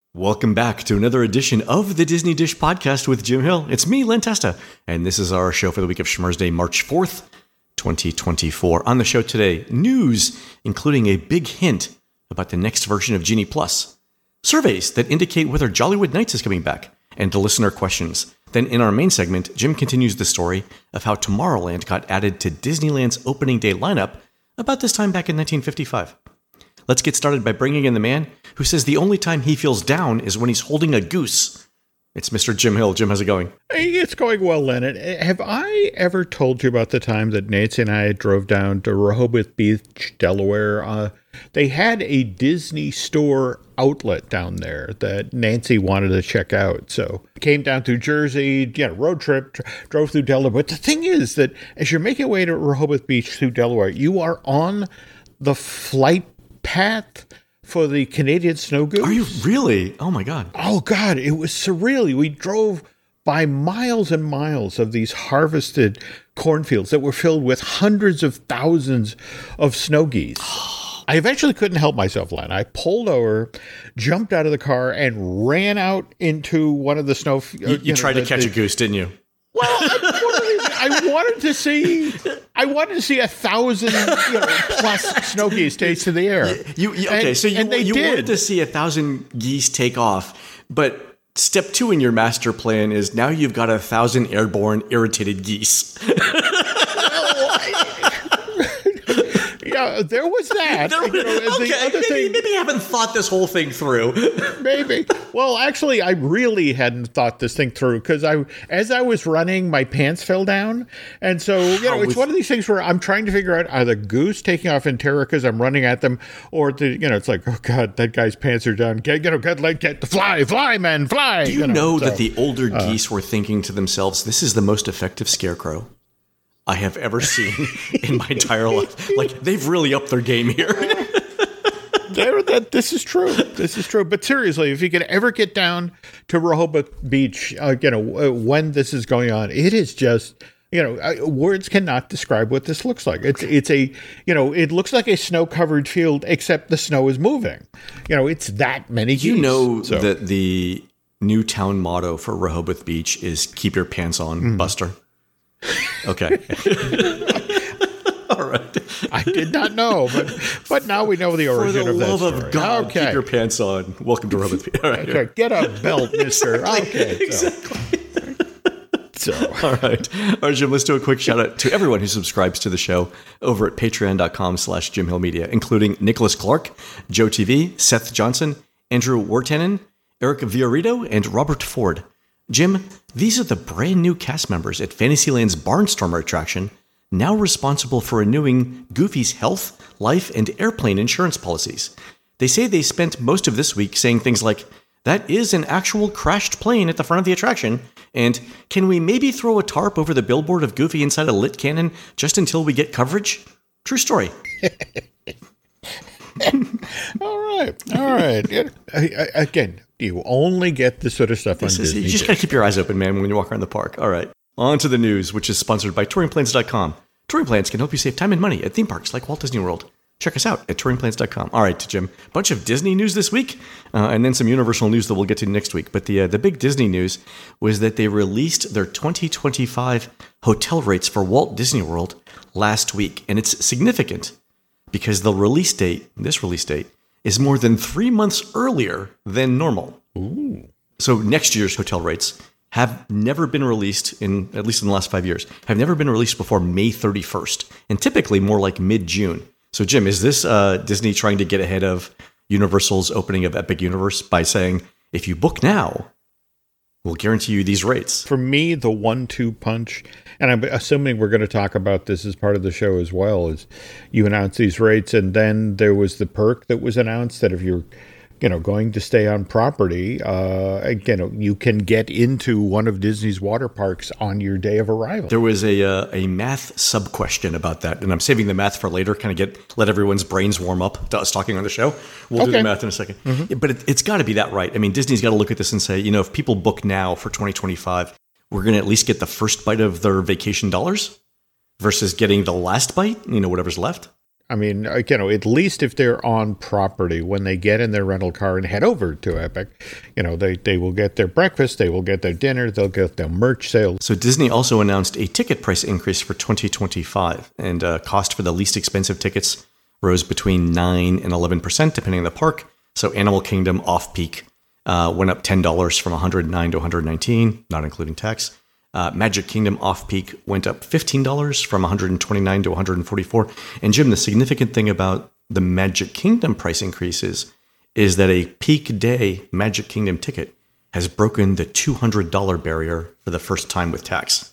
Welcome back to another edition of the Disney Dish Podcast with Jim Hill. It's me, Len Testa, and this is our show for the week of Schmersday, March 4th, 2024. On the show today, news, including a big hint about the next version of Genie Plus, surveys that indicate whether Jollywood Nights is coming back, and the listener questions. Then in our main segment, Jim continues the story of how Tomorrowland got added to Disneyland's opening day lineup about this time back in 1955. Let's get started by bringing in the man who says the only time he feels down is when he's holding a goose. It's Mr. Jim Hill. Jim, how's it going? Hey, it's going well, Leonard. Have I ever told you about the time that Nancy and I drove down to Rehoboth Beach, Delaware? They had a Disney store outlet down there that Nancy wanted to check out. So came down through Jersey, road trip, drove through Delaware. But the thing is that as you're making your way to Rehoboth Beach through Delaware, you are on the flight path for the Canadian snow goose. Are you really? Oh, my God. Oh, God. It was surreal. We drove by miles and miles of these harvested cornfields that were filled with hundreds of thousands of snow geese. I eventually couldn't help myself, Len. I pulled over, jumped out of the car, and ran out into one of the snow... You tried to catch a goose, didn't you? Well, I wanted to see 1,000 plus snow geese take to the air. You wanted to see 1,000 geese take off, but step 2 in your master plan is now you've got 1,000 airborne irritated geese. Yeah, there was that. Maybe you haven't thought this whole thing through. Maybe. Well, actually, I really hadn't thought this thing through because as I was running, my pants fell down. And so, it's one of these things where I'm trying to figure out, are the goose taking off in terror because I'm running at them? Or, it's like, oh, God, that guy's pants are down. Get the fly, man, fly. Do you know that the older geese were thinking to themselves, this is the most effective scarecrow I have ever seen in my entire life? Like, they've really upped their game here. This is true. This is true. But seriously, if you can ever get down to Rehoboth Beach, when this is going on, it is just, words cannot describe what this looks like. It looks like a snow-covered field, except the snow is moving. It's that many geese. That the new town motto for Rehoboth Beach is "Keep your pants on, Buster." Okay. All right. I did not know, but now we know the origin of that story. For the love of God, okay. Keep your pants on. Welcome to Rehoboth Beach. All right. Okay, get a belt, mister. Exactly. All right, Jim, let's do a quick shout out to everyone who subscribes to the show over at patreon.com/JimHillMedia, including Nicholas Clark, Joe TV, Seth Johnson, Andrew Wartanen, Eric Villarito, and Robert Ford. Jim, these are the brand new cast members at Fantasyland's Barnstormer attraction, now responsible for renewing Goofy's health, life, and airplane insurance policies. They say they spent most of this week saying things like, "That is an actual crashed plane at the front of the attraction," and "Can we maybe throw a tarp over the billboard of Goofy inside a lit cannon just until we get coverage?" True story. All right. Again, you only get this sort of stuff on Disney. You just got to keep your eyes open, man, when you walk around the park. All right. On to the news, which is sponsored by TouringPlans.com. Touring Plans can help you save time and money at theme parks like Walt Disney World. Check us out at TouringPlans.com. All right, Jim. Bunch of Disney news this week, and then some Universal news that we'll get to next week. But the big Disney news was that they released their 2025 hotel rates for Walt Disney World last week. And it's significant because this release date, is more than 3 months earlier than normal. Ooh. So next year's hotel rates have never been released, at least in the last 5 years, have never been released before May 31st, and typically more like mid-June. So, Jim, is this Disney trying to get ahead of Universal's opening of Epic Universe by saying, if you book now, we'll guarantee you these rates? For me, the 1-2 punch, and I'm assuming we're going to talk about this as part of the show as well, is you announce these rates, and then there was the perk that was announced that if you're going to stay on property, you can get into one of Disney's water parks on your day of arrival. There was a math sub-question about that, and I'm saving the math for later, kind of let everyone's brains warm up to us talking on the show. We'll do the math in a second. Mm-hmm. But it's got to be that right. I mean, Disney's got to look at this and say, if people book now for 2025, we're going to at least get the first bite of their vacation dollars versus getting the last bite, whatever's left. I mean, at least if they're on property, when they get in their rental car and head over to Epic, they will get their breakfast, they will get their dinner, they'll get their merch sales. So Disney also announced a ticket price increase for 2025, and cost for the least expensive tickets rose between 9 and 11%, depending on the park. So Animal Kingdom off-peak went up $10 from $109 to $119, not including tax. Magic Kingdom off-peak went up $15 from $129 to $144. And Jim, the significant thing about the Magic Kingdom price increases is that a peak day Magic Kingdom ticket has broken the $200 barrier for the first time with tax.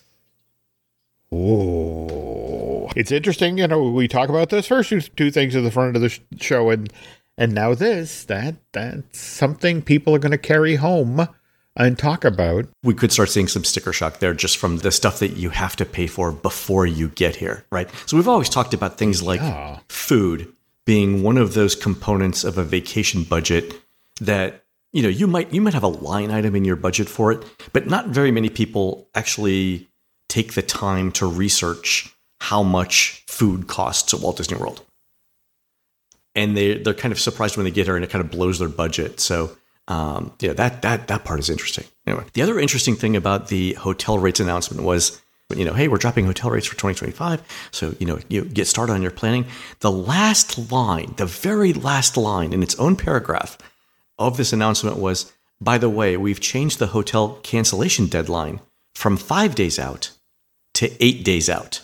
Oh, it's interesting. We talk about those first two things at the front of the show, and now that's something people are going to carry home and talk about. We could start seeing some sticker shock there just from the stuff that you have to pay for before you get here, right? So we've always talked about things like food being one of those components of a vacation budget that, you might have a line item in your budget for it, but not very many people actually take the time to research how much food costs at Walt Disney World. And they're kind of surprised when they get here and it kind of blows their budget. So that part is interesting. Anyway, the other interesting thing about the hotel rates announcement was, hey, we're dropping hotel rates for 2025. So, you get started on your planning. The very last line in its own paragraph of this announcement was, by the way, we've changed the hotel cancellation deadline from 5 days out to 8 days out.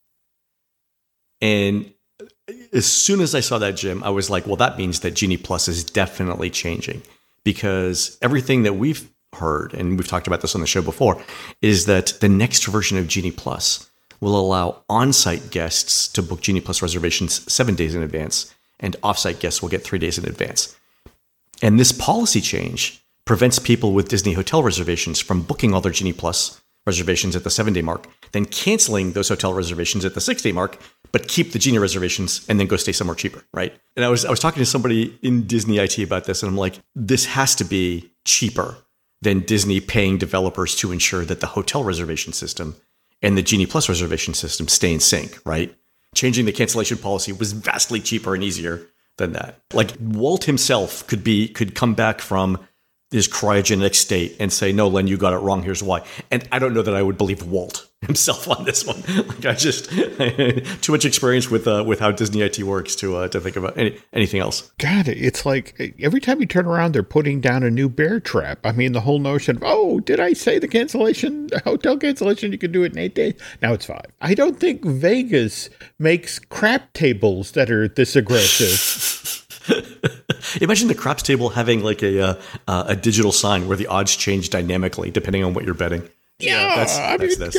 And as soon as I saw that, Jim, I was like, well, that means that Genie Plus is definitely changing. Because everything that we've heard, and we've talked about this on the show before, is that the next version of Genie Plus will allow on-site guests to book Genie Plus reservations 7 days in advance, and off-site guests will get 3 days in advance. And this policy change prevents people with Disney hotel reservations from booking all their Genie Plus reservations at the 7-day mark, then canceling those hotel reservations at the 6-day mark, but keep the Genie reservations and then go stay somewhere cheaper, right? And I was talking to somebody in Disney IT about this, and I'm like, this has to be cheaper than Disney paying developers to ensure that the hotel reservation system and the Genie Plus reservation system stay in sync, right? Changing the cancellation policy was vastly cheaper and easier than that. Like Walt himself could come back from his cryogenic state and say, no, Len, you got it wrong. Here's why. And I don't know that I would believe Walt himself on this one. Like I just too much experience with how Disney IT works to think about anything else. God, it's like every time you turn around, they're putting down a new bear trap. I mean, the whole notion of, did I say the hotel cancellation, you could do it in 8 days? Now it's 5. I don't think Vegas makes crap tables that are this aggressive. Imagine the craps table having like a digital sign where the odds change dynamically depending on what you're betting. That's this.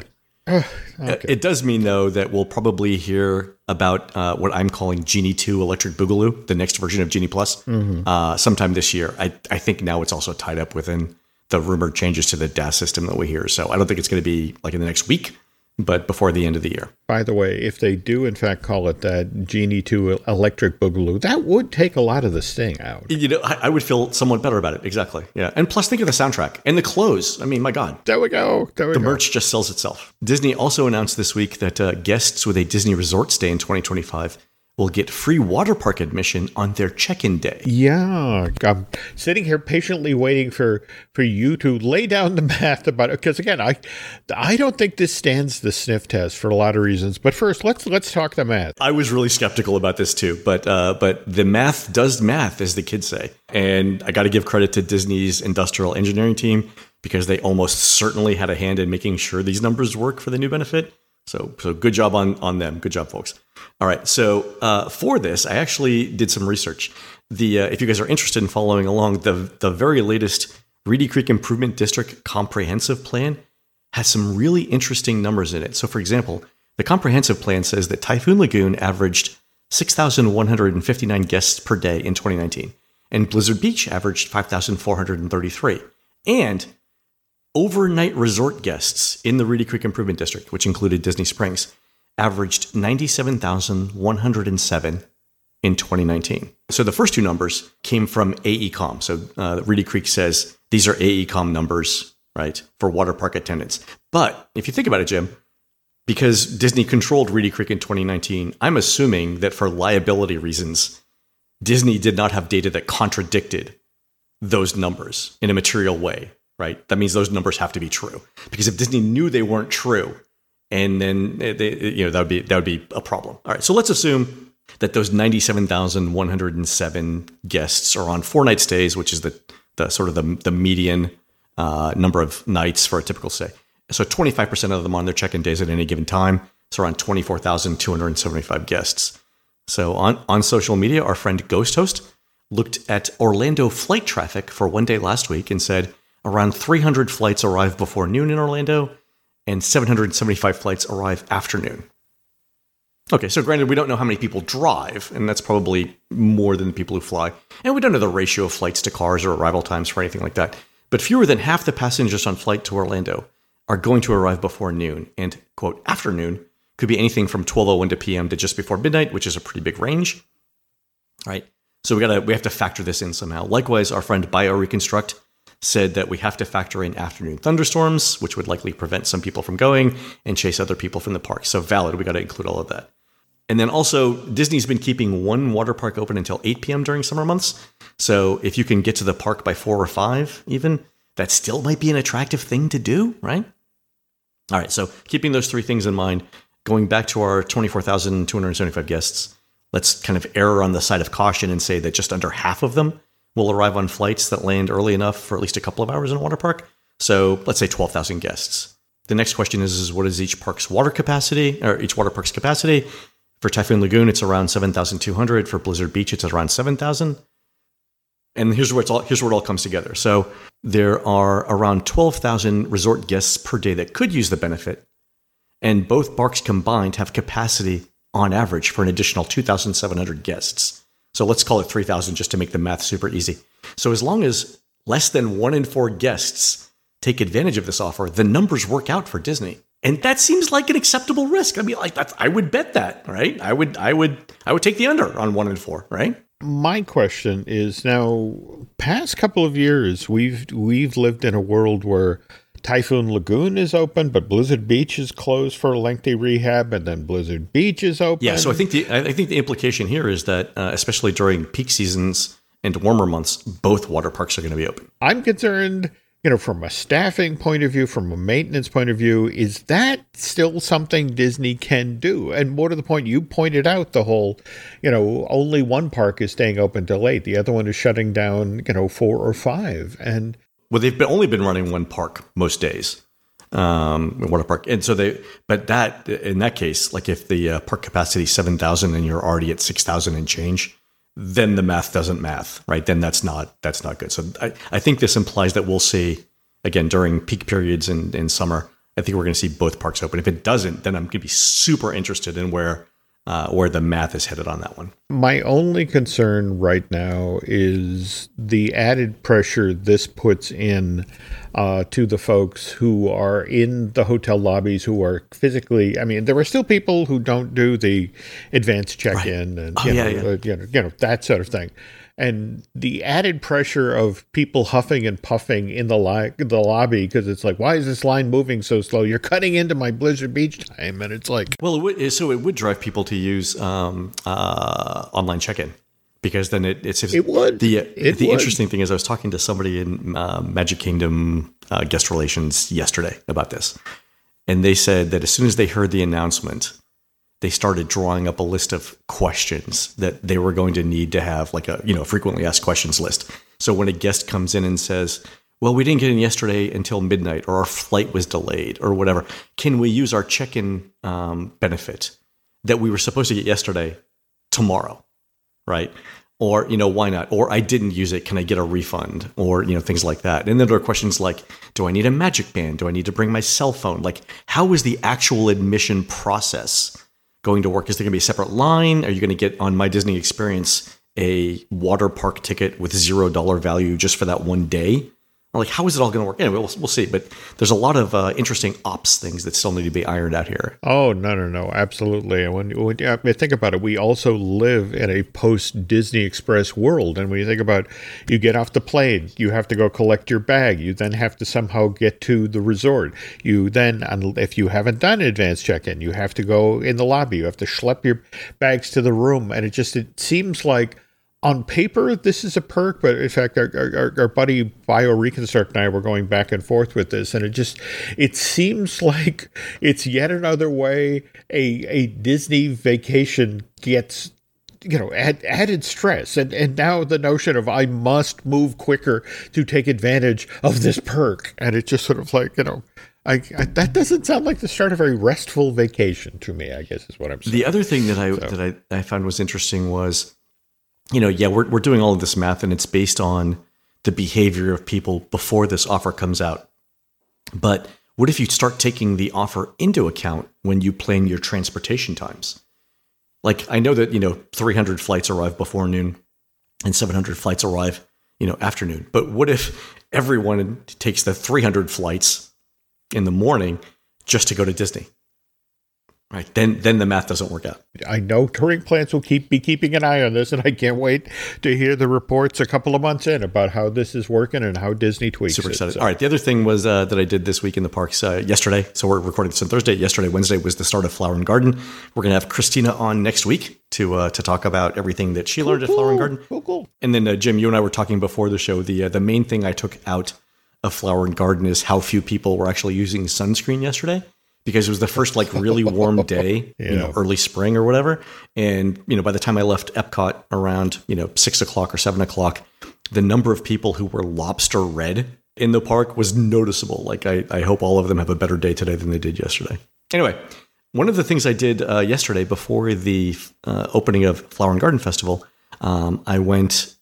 Okay. It does mean, though, that we'll probably hear about what I'm calling Genie 2 Electric Boogaloo, the next version of Genie Plus, sometime this year. I think now it's also tied up within the rumored changes to the DAS system that we hear. So I don't think it's going to be like in the next week, but before the end of the year. By the way, if they do, in fact, call it that Genie 2 Electric Boogaloo, that would take a lot of the sting out. I would feel somewhat better about it. Exactly. Yeah. And plus, think of the soundtrack and the clothes. I mean, my God. There we go. The merch just sells itself. Disney also announced this week that guests with a Disney resort stay in 2025 will get free water park admission on their check-in day. Yeah. I'm sitting here patiently waiting for you to lay down the math about it. Because, again, I don't think this stands the sniff test for a lot of reasons. But first, let's talk the math. I was really skeptical about this, too. But the math does math, as the kids say. And I got to give credit to Disney's industrial engineering team because they almost certainly had a hand in making sure these numbers work for the new benefit. So good job on them. Good job, folks. All right. So for this, I actually did some research. If you guys are interested in following along, the very latest Reedy Creek Improvement District Comprehensive Plan has some really interesting numbers in it. So, for example, the comprehensive plan says that Typhoon Lagoon averaged 6,159 guests per day in 2019, and Blizzard Beach averaged 5,433. And overnight resort guests in the Reedy Creek Improvement District, which included Disney Springs, averaged 97,107 in 2019. So the first two numbers came from AECOM. So Reedy Creek says these are AECOM numbers, right, for water park attendance. But if you think about it, Jim, because Disney controlled Reedy Creek in 2019, I'm assuming that for liability reasons, Disney did not have data that contradicted those numbers in a material way, right? That means those numbers have to be true. Because if Disney knew they weren't true, and then that would be a problem. All right, so let's assume that those 97,107 guests are on 4-night stays, which is the sort of the median number of nights for a typical stay. So 25% of them on their check-in days at any given time. So around 24,275 guests. So on social media, our friend Ghost Host looked at Orlando flight traffic for one day last week and said around 300 flights arrive before noon in Orlando and 775 flights arrive after noon. Okay, so granted, we don't know how many people drive, and that's probably more than the people who fly. And we don't know the ratio of flights to cars or arrival times for anything like that. But fewer than half the passengers on flight to Orlando are going to arrive before noon. And, quote, afternoon could be anything from 12:01 to p.m. to just before midnight, which is a pretty big range. All right, so we have to factor this in somehow. Likewise, our friend BioReconstruct said that we have to factor in afternoon thunderstorms, which would likely prevent some people from going and chase other people from the park. So valid, we got to include all of that. And then also, Disney's been keeping one water park open until 8 p.m. during summer months. So if you can get to the park by 4 or 5 even, that still might be an attractive thing to do, right? All right, so keeping those three things in mind, going back to our 24,275 guests, let's kind of err on the side of caution and say that just under half of them will arrive on flights that land early enough for at least a couple of hours in a water park. So let's say 12,000 guests. The next question is what is each water park's capacity? For Typhoon Lagoon, it's around 7,200. For Blizzard Beach, it's around 7,000. And here's where it all comes together. So there are around 12,000 resort guests per day that could use the benefit. And both parks combined have capacity on average for an additional 2,700 guests. So let's call it 3,000 just to make the math super easy. So as long as less than 1 in 4 guests take advantage of this offer, the numbers work out for Disney. And that seems like an acceptable risk. I mean, I would bet that, right? I would take the under on 1 in 4, right? My question is now, past couple of years, we've lived in a world where Typhoon Lagoon is open, but Blizzard Beach is closed for a lengthy rehab, and then Blizzard Beach is open. Yeah, so I think the implication here is that, especially during peak seasons and warmer months, both water parks are going to be open. I'm concerned, from a staffing point of view, from a maintenance point of view, is that still something Disney can do? And more to the point, you pointed out the whole, only one park is staying open till 8. The other one is shutting down, 4 or 5. And well, they've only been running one park most days, water park, and so in that case, like if the park capacity is 7,000 and you're already at 6,000 and change, then the math doesn't math, right? Then that's not good. So I think this implies that we'll see again during peak periods in summer. I think we're going to see both parks open. If it doesn't, then I'm going to be super interested in where the math is headed on that one. My only concern right now is the added pressure this puts in to the folks who are in the hotel lobbies, who are physically. I mean, there are still people who don't do the advanced check-in and that sort of thing. And the added pressure of people huffing and puffing in the lobby because it's like, why is this line moving so slow? You're cutting into my Blizzard Beach time, and it's like, well, it would drive people to use online check-in because then it would. The interesting thing is, I was talking to somebody in Magic Kingdom guest relations yesterday about this, and they said that as soon as they heard the announcement, they started drawing up a list of questions that they were going to need to have, like a frequently asked questions list. So when a guest comes in and says, well, we didn't get in yesterday until midnight, or our flight was delayed, or whatever, can we use our check-in benefit that we were supposed to get yesterday tomorrow, right? Or, why not? Or I didn't use it, can I get a refund? Or, things like that. And then there are questions like, do I need a Magic Band? Do I need to bring my cell phone? Like, how is the actual admission process going to work? Is there going to be a separate line? Are you going to get on My Disney Experience a water park ticket with $0 value just for that one day? I'm like, how is it all going to work? Anyway, we'll see. But there's a lot of interesting ops things that still need to be ironed out here. Oh, no, absolutely. And when I mean, think about it, we also live in a post-Disney Express world. And when you think about, you get off the plane, you have to go collect your bag. You then have to somehow get to the resort. You then, if you haven't done advanced check-in, you have to go in the lobby. You have to schlep your bags to the room. And it seems like, on paper, this is a perk, but in fact, our buddy BioReconstruct and I were going back and forth with this, and it seems like it's yet another way a Disney vacation gets, added stress. And now the notion of I must move quicker to take advantage of this perk. And it's just sort of like, that doesn't sound like the start of a restful vacation to me, I guess is what I'm saying. The other thing that I found was interesting was, we're doing all of this math, and it's based on the behavior of people before this offer comes out. But what if you start taking the offer into account when you plan your transportation times? Like, I know that, 300 flights arrive before noon and 700 flights arrive, afternoon. But what if everyone takes the 300 flights in the morning just to go to Disney? Right, then the math doesn't work out. I know touring plans will be keeping an eye on this, and I can't wait to hear the reports a couple of months in about how this is working and how Disney tweaks Super excited. it. So. All right, the other thing was that I did this week in the parks yesterday. So we're recording this on Thursday. Yesterday, Wednesday was the start of Flower and Garden. We're going to have Christina on next week to talk about everything that she learned at Flower and Garden. Cool. And then Jim, you and I were talking before the show. The main thing I took out of Flower and Garden is how few people were actually using sunscreen yesterday. Because it was the first really warm day, early spring or whatever. And, by the time I left Epcot around, 6 o'clock or 7 o'clock, the number of people who were lobster red in the park was noticeable. Like, I hope all of them have a better day today than they did yesterday. Anyway, one of the things I did yesterday before the opening of Flower and Garden Festival, I went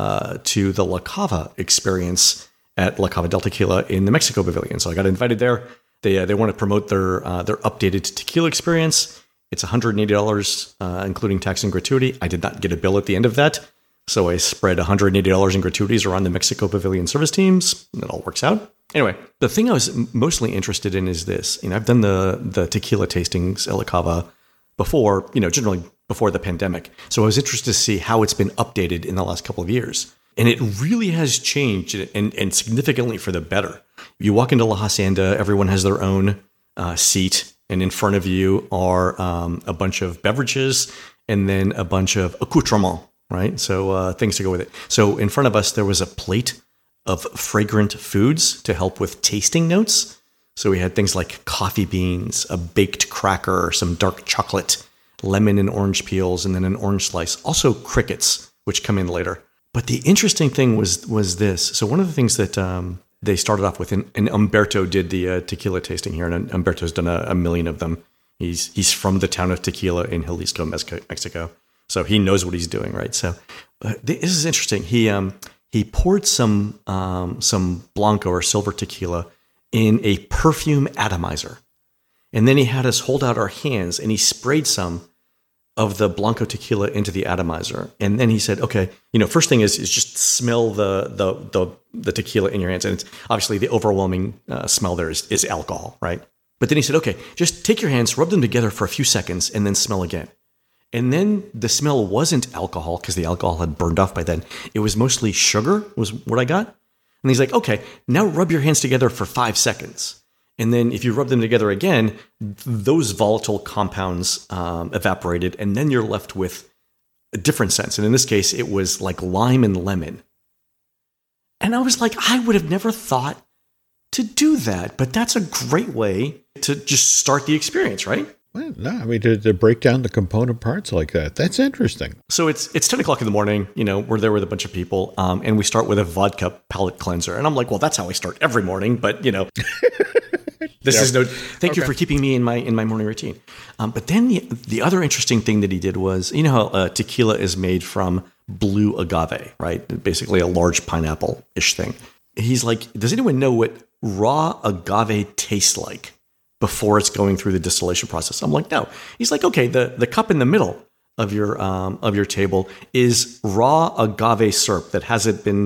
to the La Cava experience at La Cava del Tequila in the Mexico Pavilion. So I got invited there. They want to promote their updated tequila experience. It's $180, including tax and gratuity. I did not get a bill at the end of that, so I spread $180 in gratuities around the Mexico Pavilion service teams, and it all works out. Anyway, the thing I was mostly interested in is this. I've done the tequila tastings at La Cava before, generally before the pandemic. So I was interested to see how it's been updated in the last couple of years. And it really has changed, and significantly for the better. You walk into La Hacienda, everyone has their own seat, and in front of you are a bunch of beverages and then a bunch of accoutrements, right? So things to go with it. So in front of us, there was a plate of fragrant foods to help with tasting notes. So we had things like coffee beans, a baked cracker, some dark chocolate, lemon and orange peels, and then an orange slice. Also crickets, which come in later. But the interesting thing was this. So one of the things that they started off with, and Umberto did the tequila tasting here, and Umberto's done a million of them. He's from the town of Tequila in Jalisco, Mexico, so he knows what he's doing, right? So this is interesting. He poured some Blanco or silver tequila in a perfume atomizer, and then he had us hold out our hands, and he sprayed some of the Blanco tequila into the atomizer. And then he said, okay, first thing is just smell the tequila in your hands. And it's obviously the overwhelming smell there is alcohol, right? But then he said, okay, just take your hands, rub them together for a few seconds, and then smell again. And then the smell wasn't alcohol because the alcohol had burned off by then. It was mostly sugar was what I got. And he's like, okay, now rub your hands together for 5 seconds. And then if you rub them together again, those volatile compounds evaporated, and then you're left with a different sense. And in this case, it was like lime and lemon. And I was like, I would have never thought to do that, but that's a great way to just start the experience, right? Well, no, I mean, to break down the component parts like that, that's interesting. So it's 10 o'clock in the morning, we're there with a bunch of people, and we start with a vodka palate cleanser. And I'm like, well, that's how I start every morning, but, this is no. Thank you for keeping me in my morning routine. But then the other interesting thing that he did was, how tequila is made from blue agave, right? Basically a large pineapple-ish thing. He's like, does anyone know what raw agave tastes like before it's going through the distillation process? I'm like, no. He's like, okay, the cup in the middle of your table is raw agave syrup that hasn't been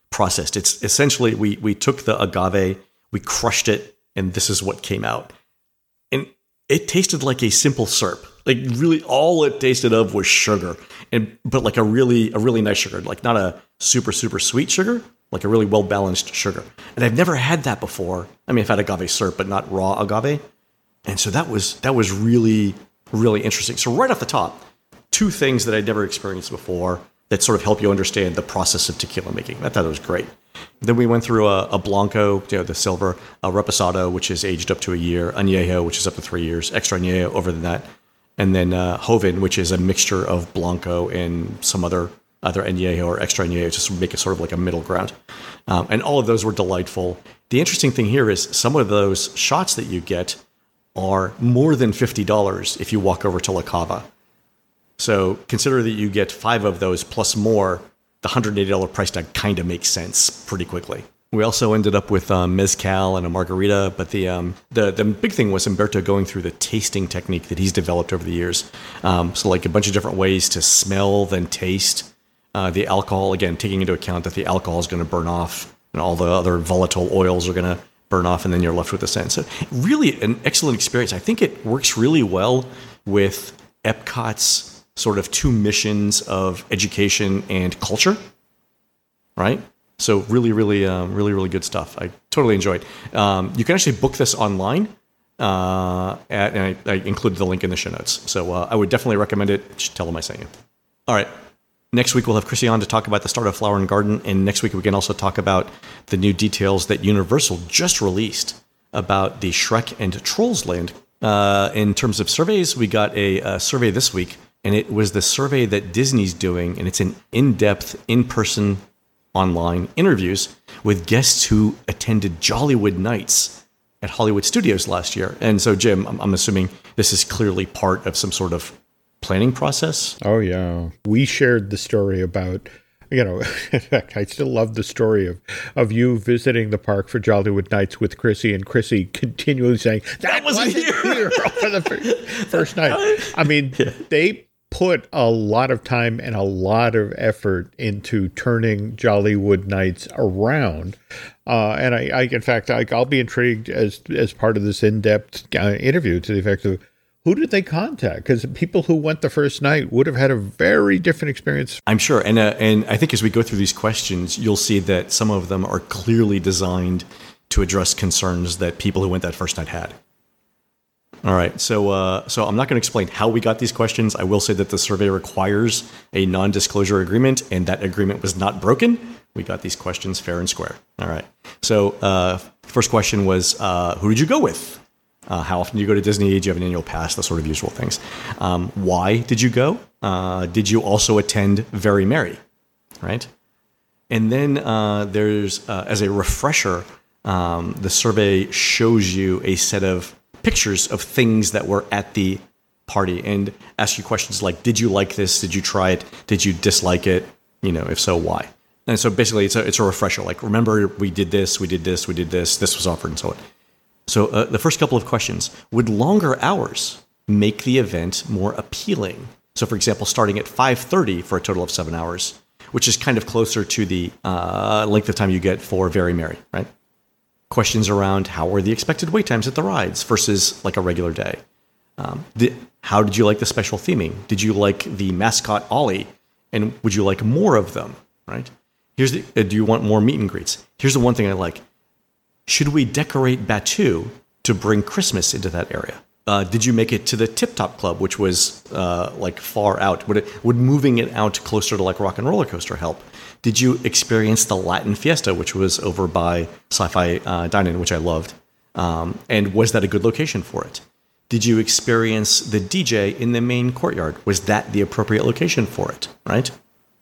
processed. It's essentially we took the agave, we crushed it, and this is what came out. And it tasted like a simple syrup. Like really, all it tasted of was sugar, but like a really nice sugar, like not a super sweet sugar, like a really well balanced sugar. And I've never had that before. I mean, I've had agave syrup, but not raw agave. And so that was really interesting. So right off the top, two things that I'd never experienced before that sort of help you understand the process of tequila making. I thought it was great. Then we went through a Blanco, the silver, a Reposado, which is aged up to a year, Añejo, which is up to 3 years, Extra Añejo over than that, and then Joven, which is a mixture of Blanco and some other either Añejo or Extra Añejo, just to make it sort of like a middle ground. And all of those were delightful. The interesting thing here is some of those shots that you get are more than $50 if you walk over to La Cava. So consider that you get 5 of those plus more. The $180 price tag kind of makes sense pretty quickly. We also ended up with mezcal and a margarita, but the big thing was Humberto going through the tasting technique that he's developed over the years. So like a bunch of different ways to smell, then taste the alcohol. Again, taking into account that the alcohol is going to burn off and all the other volatile oils are going to burn off, and then you're left with the scent. So really an excellent experience. I think it works really well with Epcot's sort of 2 missions of education and culture, right? So really good stuff. I totally enjoyed. You can actually book this online, and I included the link in the show notes. So I would definitely recommend it. Just tell them I sent you. All right. Next week, we'll have Chrissy on to talk about the start of Flower and Garden. And next week, we can also talk about the new details that Universal just released about the Shrek and Trolls Land. In terms of surveys, we got a survey this week, and it was the survey that Disney's doing, and it's an in-depth, in-person, online interviews with guests who attended Jollywood Nights at Hollywood Studios last year. And so, Jim, I'm assuming this is clearly part of some sort of planning process. Oh, yeah. We shared the story about, in fact, I still love the story of you visiting the park for Jollywood Nights with Chrissy, and Chrissy continually saying, that wasn't here for the first night. I mean, they put a lot of time and a lot of effort into turning Jollywood Nights around. And I in fact, I'll be intrigued as part of this in-depth interview to the effect of, who did they contact? Because people who went the first night would have had a very different experience. I'm sure. And I think as we go through these questions, you'll see that some of them are clearly designed to address concerns that people who went that first night had. All right. So I'm not going to explain how we got these questions. I will say that the survey requires a non-disclosure agreement, and that agreement was not broken. We got these questions fair and square. All right. So first question was, who did you go with? How often do you go to Disney? Do you have an annual pass? The sort of usual things. Why did you go? Did you also attend Very Merry? Right? And then there's, as a refresher, the survey shows you a set of pictures of things that were at the party and ask you questions like, did you like this? Did you try it? Did you dislike it? If so, why? And so basically it's a refresher. Like, remember, we did this, this was offered, and so on. So the first couple of questions, would longer hours make the event more appealing? So for example, starting at 5:30 for a total of 7 hours, which is kind of closer to the length of time you get for Very Merry, right? Questions around how were the expected wait times at the rides versus like a regular day? How did you like the special theming? Did you like the mascot Ollie? And would you like more of them, right? Do you want more meet and greets? Here's the one thing I like. Should we decorate Batuu to bring Christmas into that area? Did you make it to the Tip Top Club, which was like far out? Would moving it out closer to like Rock and Roller Coaster help? Did you experience the Latin Fiesta, which was over by Sci-Fi Dine-In, which I loved? And was that a good location for it? Did you experience the DJ in the main courtyard? Was that the appropriate location for it, right?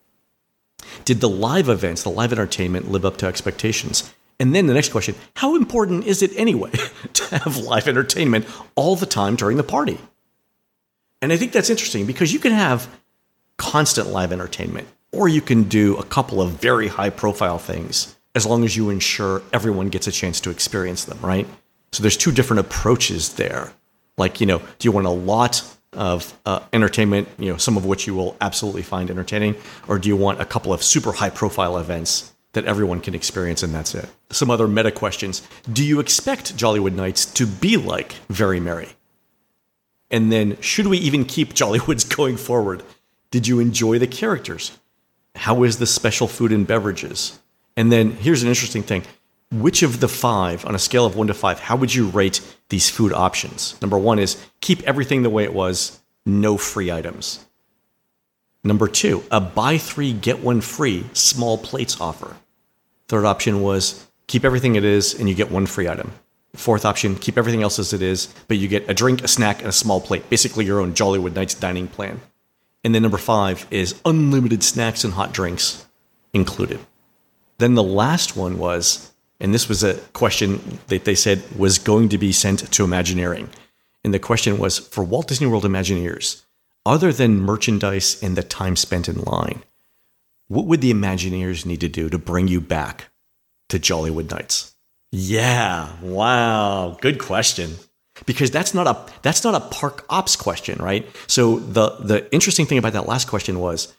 Did the live events, the live entertainment live up to expectations? And then the next question, how important is it anyway to have live entertainment all the time during the party? And I think that's interesting because you can have constant live entertainment, or you can do a couple of very high profile things as long as you ensure everyone gets a chance to experience them, right? So there's 2 different approaches there. Like, do you want a lot of entertainment, some of which you will absolutely find entertaining, or do you want a couple of super high profile events that everyone can experience, and that's it. Some other meta questions. Do you expect Jollywood Nights to be like Very Merry? And then, should we even keep Jollywoods going forward? Did you enjoy the characters? How is the special food and beverages? And then, here's an interesting thing. Which of the 5, on a scale of 1 to 5, how would you rate these food options? Number 1 is keep everything the way it was, no free items. Number 2, a buy 3, get 1 free small plates offer. Third option was keep everything it is and you get 1 free item. Fourth option, keep everything else as it is, but you get a drink, a snack, and a small plate. Basically your own Jollywood Nights dining plan. And then number 5 is unlimited snacks and hot drinks included. Then the last one was, and this was a question that they said was going to be sent to Imagineering. And the question was, for Walt Disney World Imagineers, other than merchandise and the time spent in line, what would the Imagineers need to do to bring you back to Jollywood Nights? Yeah, wow, good question. Because that's not a park ops question, right? So the interesting thing about that last question was,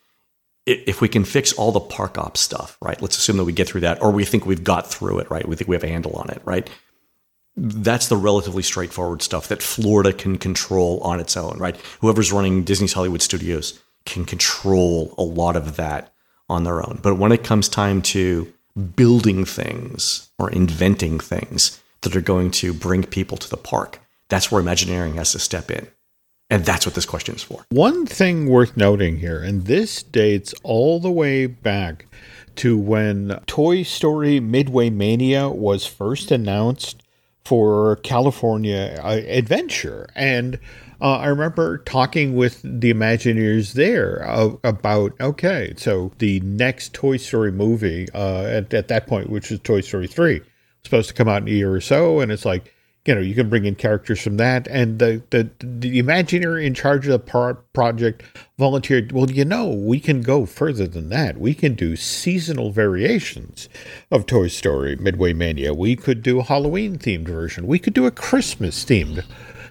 if we can fix all the park ops stuff, right? Let's assume that we get through that, or we think we've got through it, right? We think we have a handle on it, right? That's the relatively straightforward stuff that Florida can control on its own, right? Whoever's running Disney's Hollywood Studios can control a lot of that on their own. But when it comes time to building things or inventing things that are going to bring people to the park, that's where Imagineering has to step in. And that's what this question is for. One thing worth noting here, and this dates all the way back to when Toy Story Midway Mania was first announced for California Adventure. And I remember talking with the Imagineers there about, okay, so the next Toy Story movie at that point, which is Toy Story 3, was supposed to come out in a year or so, and it's like, you know, you can bring in characters from that. And the Imagineer in charge of the project volunteered, well, you know, we can go further than that. We can do seasonal variations of Toy Story Midway Mania. We could do a Halloween-themed version. We could do a Christmas-themed.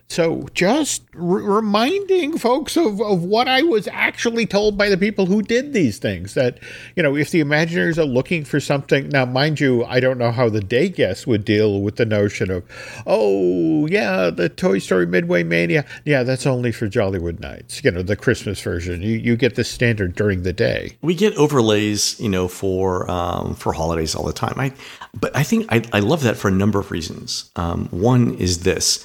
So just reminding folks of what I was actually told by the people who did these things, that, you know, if the Imagineers are looking for something, now, mind you, I don't know how the day guests would deal with the notion of, oh, yeah, the Toy Story Midway Mania, yeah, that's only for Jollywood Nights, you know, the Christmas version. You get the standard during the day. We get overlays, you know, for holidays all the time. But I think I love that for a number of reasons. One is this.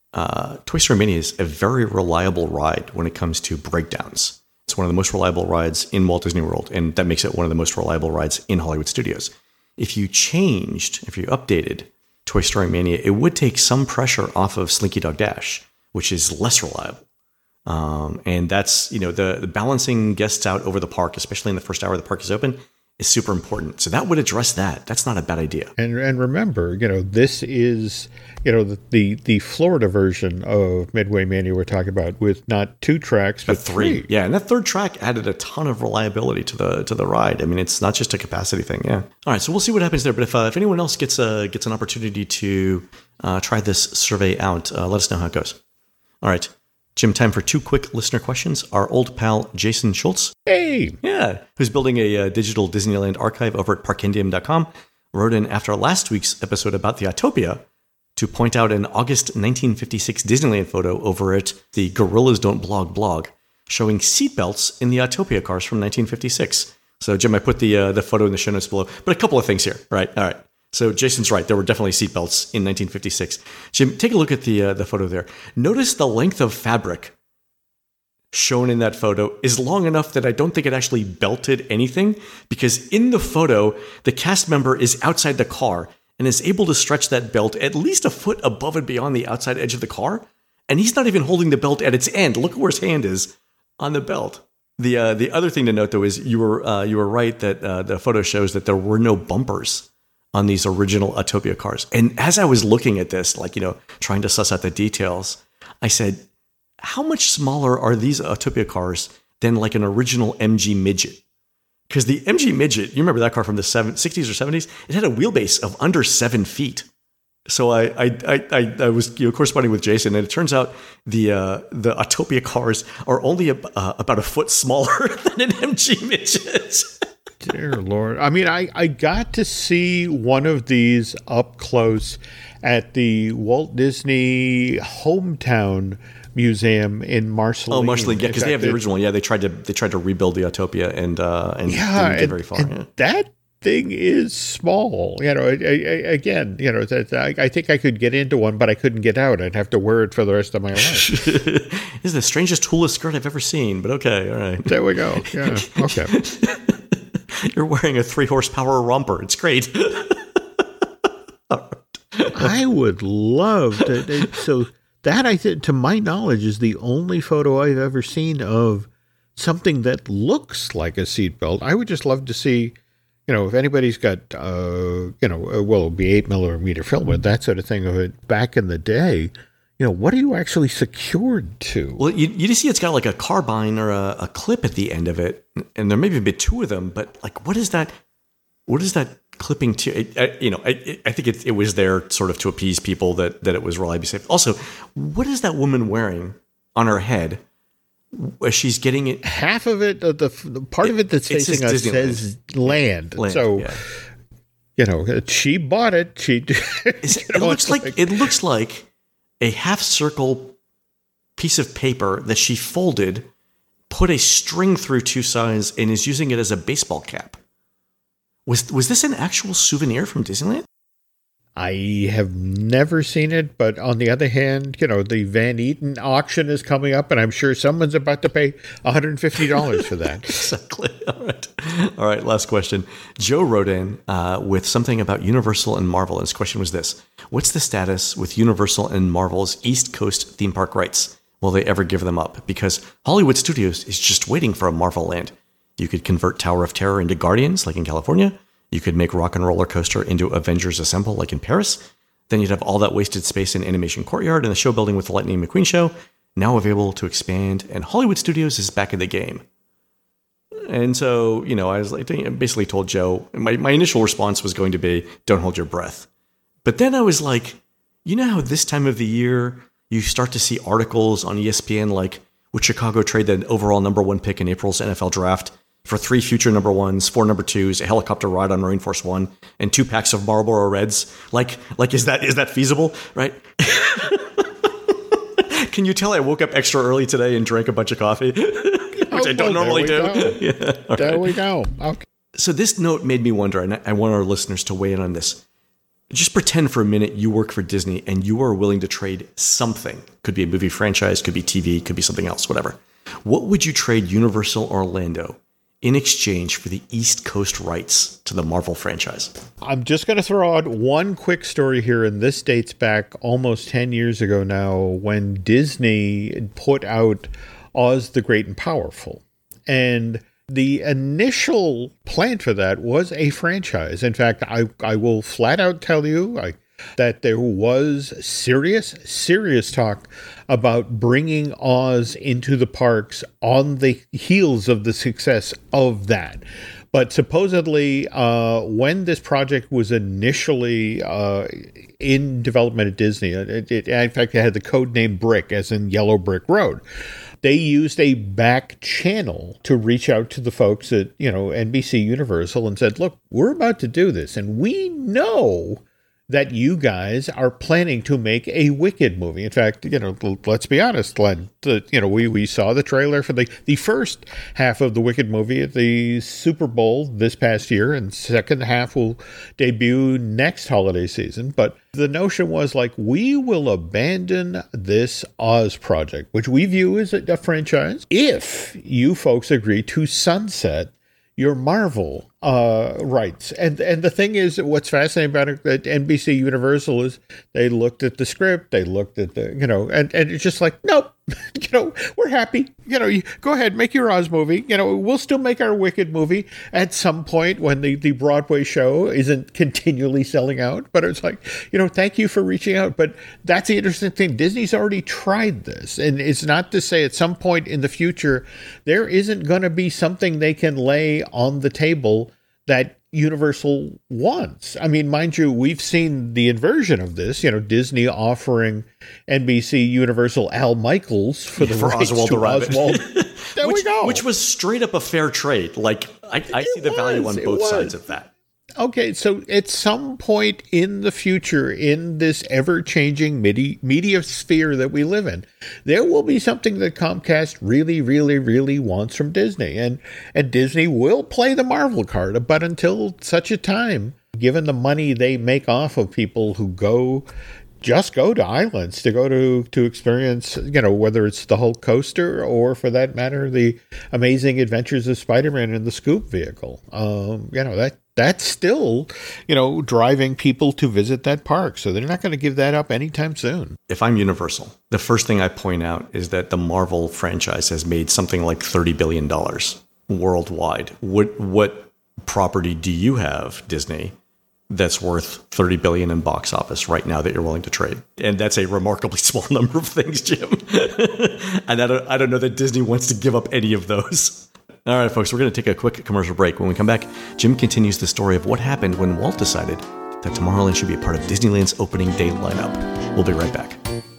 Toy Story Mania is a very reliable ride when it comes to breakdowns. It's one of the most reliable rides in Walt Disney World, and that makes it one of the most reliable rides in Hollywood Studios. If you updated Toy Story Mania, it would take some pressure off of Slinky Dog Dash, which is less reliable. And that's, you know, the balancing guests out over the park, especially in the first hour the park is open, is super important. So that would address that. That's not a bad idea. And remember, you know, this is, you know, the Florida version of Midway Mania we're talking about, with not 2 tracks, but 3. Yeah, and that 3rd track added a ton of reliability to the ride. I mean, it's not just a capacity thing. Yeah. All right, so we'll see what happens there. But if anyone else gets an opportunity to try this survey out, let us know how it goes. All right. Jim, time for 2 quick listener questions. Our old pal, Jason Schultz. Hey! Yeah, who's building a digital Disneyland archive over at parkendium.com, wrote in after last week's episode about the Autopia to point out an August 1956 Disneyland photo over at the Gorillas Don't blog showing seatbelts in the Autopia cars from 1956. So, Jim, I put the photo in the show notes below. But a couple of things here, right? All right. So Jason's right. There were definitely seatbelts in 1956. Jim, take a look at the photo there. Notice the length of fabric shown in that photo is long enough that I don't think it actually belted anything, because in the photo, the cast member is outside the car and is able to stretch that belt at least a foot above and beyond the outside edge of the car. And he's not even holding the belt at its end. Look where his hand is on the belt. The other thing to note, though, is you were right that the photo shows that there were no bumpers on these original Autopia cars. And as I was looking at this, like, you know, trying to suss out the details, I said, how much smaller are these Autopia cars than like an original MG Midget? Because the MG Midget, you remember that car from the 60s or 70s? It had a wheelbase of under 7 feet. So I was corresponding with Jason, and it turns out the Autopia cars are only about a foot smaller than an MG Midget. Dear Lord. I mean, I got to see one of these up close at the Walt Disney Hometown Museum in Marceline. Oh, Marceline, yeah, because they have the original. Yeah, they tried to rebuild the Autopia and didn't get very far. And that thing is small. Again, I think I could get into one, but I couldn't get out. I'd have to wear it for the rest of my life. This is the strangest hoolless skirt I've ever seen, but okay, all right. There we go. Yeah, okay. You're wearing a 3-horsepower romper. It's great. I would love to. So that, I think, to my knowledge, is the only photo I've ever seen of something that looks like a seatbelt. I would just love to see, if anybody's got, it'll be 8 millimeter film, but that sort of thing of it back in the day. What are you actually secured to? Well, you just see it's got like a carbine or a clip at the end of it, and there may be 2 of them, but like, what is that? What is that clipping to? I think it was there sort of to appease people that it was reliably safe. Also, what is that woman wearing on her head? She's getting it. Half of it, the part of it that's facing us says land. So, yeah. She bought it. It looks like a half circle piece of paper that she folded, put a string through 2 sides, and is using it as a baseball cap. Was this an actual souvenir from Disneyland? I have never seen it, but on the other hand, the Van Eaton auction is coming up, and I'm sure someone's about to pay $150 for that. Exactly. All right. Last question. Joe wrote in with something about Universal and Marvel. And his question was this: what's the status with Universal and Marvel's East Coast theme park rights? Will they ever give them up? Because Hollywood Studios is just waiting for a Marvel land. You could convert Tower of Terror into Guardians, like in California. You could make Rock and Roller Coaster into Avengers Assemble, like in Paris. Then you'd have all that wasted space in Animation Courtyard and the show building with the Lightning McQueen show, now available to expand, and Hollywood Studios is back in the game. And so, I was like, basically told Joe, my initial response was going to be, don't hold your breath. But then I was like, how this time of the year, you start to see articles on ESPN like, would Chicago trade the overall number 1 pick in April's NFL draft for 3 future number 1s, 4 number 2s, a helicopter ride on Marine Force One, and 2 packs of Marlboro Reds? Like, is that feasible? Right? Can you tell I woke up extra early today and drank a bunch of coffee, which I don't normally do? Yeah, there we go. Okay. So this note made me wonder, and I want our listeners to weigh in on this. Just pretend for a minute you work for Disney and you are willing to trade something. Could be a movie franchise, could be TV, could be something else, whatever. What would you trade Universal Orlando in exchange for the East Coast rights to the Marvel franchise? I'm just going to throw out one quick story here, and this dates back almost 10 years ago now, when Disney put out Oz the Great and Powerful. And the initial plan for that was a franchise. In fact, I will flat out tell you that there was serious talk about bringing Oz into the parks on the heels of the success of that. But supposedly, when this project was initially in development at Disney, in fact, it had the code name Brick, as in Yellow Brick Road. They used a back channel to reach out to the folks at, NBC Universal and said, look, we're about to do this, and we know that you guys are planning to make a Wicked movie. In fact, let's be honest, Glenn, we saw the trailer for the first half of the Wicked movie at the Super Bowl this past year, and second half will debut next holiday season. But the notion was we will abandon this Oz project, which we view as a franchise, if you folks agree to sunset your Marvel rights. And the thing is, what's fascinating about it at NBC Universal is they looked at the script, they looked at the, and it's just like, nope, we're happy. You go ahead, make your Oz movie. We'll still make our Wicked movie at some point when the Broadway show isn't continually selling out. But it's like, thank you for reaching out. But that's the interesting thing. Disney's already tried this. And it's not to say at some point in the future, there isn't going to be something they can lay on the table that Universal wants. I mean, mind you, we've seen the inversion of this, Disney offering NBC Universal Al Michaels for the rights Oswald to the Rabbit. Oswald. we go. Which was straight up a fair trade. Like, I see the value on both sides of that. Okay, so at some point in the future, in this ever-changing media sphere that we live in, there will be something that Comcast really, really, really wants from Disney. And Disney will play the Marvel card, but until such a time, given the money they make off of people who just go to islands to go to experience, whether it's the Hulk coaster or, for that matter, the Amazing Adventures of Spider-Man in the Scoop vehicle. That's still, driving people to visit that park. So they're not going to give that up anytime soon. If I'm Universal, the first thing I point out is that the Marvel franchise has made something like $30 billion worldwide. What property do you have, Disney, that's worth $30 billion in box office right now that you're willing to trade? And that's a remarkably small number of things, Jim. And I don't know that Disney wants to give up any of those. All right, folks, we're going to take a quick commercial break. When we come back, Jim continues the story of what happened when Walt decided that Tomorrowland should be a part of Disneyland's opening day lineup. We'll be right back.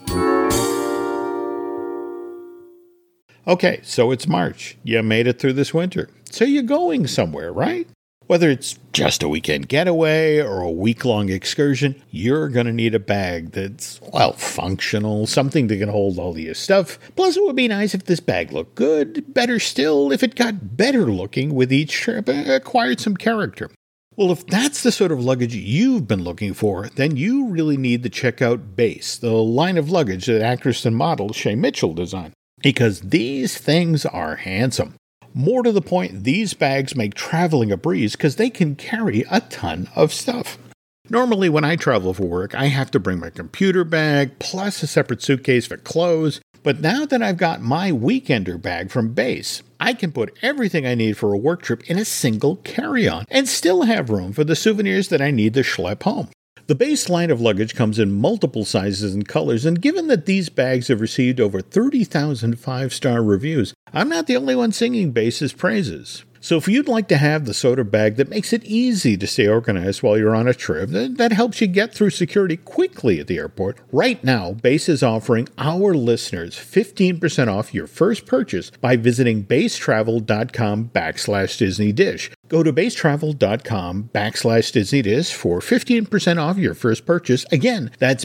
Okay, so it's March. You made it through this winter. So you're going somewhere, right? Whether it's just a weekend getaway or a week-long excursion, you're going to need a bag that's, functional, something that can hold all your stuff. Plus, it would be nice if this bag looked good. Better still, if it got better looking with each trip, acquired some character. Well, if that's the sort of luggage you've been looking for, then you really need to check out Base, the line of luggage that actress and model Shay Mitchell designed. Because these things are handsome. More to the point, these bags make traveling a breeze because they can carry a ton of stuff. Normally, when I travel for work, I have to bring my computer bag, plus a separate suitcase for clothes. But now that I've got my weekender bag from Base, I can put everything I need for a work trip in a single carry-on and still have room for the souvenirs that I need to schlep home. The Base line of luggage comes in multiple sizes and colors, and given that these bags have received over 30,000 five-star reviews, I'm not the only one singing Base's praises. So if you'd like to have the sort of bag that makes it easy to stay organized while you're on a trip, that helps you get through security quickly at the airport, right now, Base is offering our listeners 15% off your first purchase by visiting basetravel.com/DisneyDish. Go to basetravel.com/DisneyDish for 15% off your first purchase. Again, that's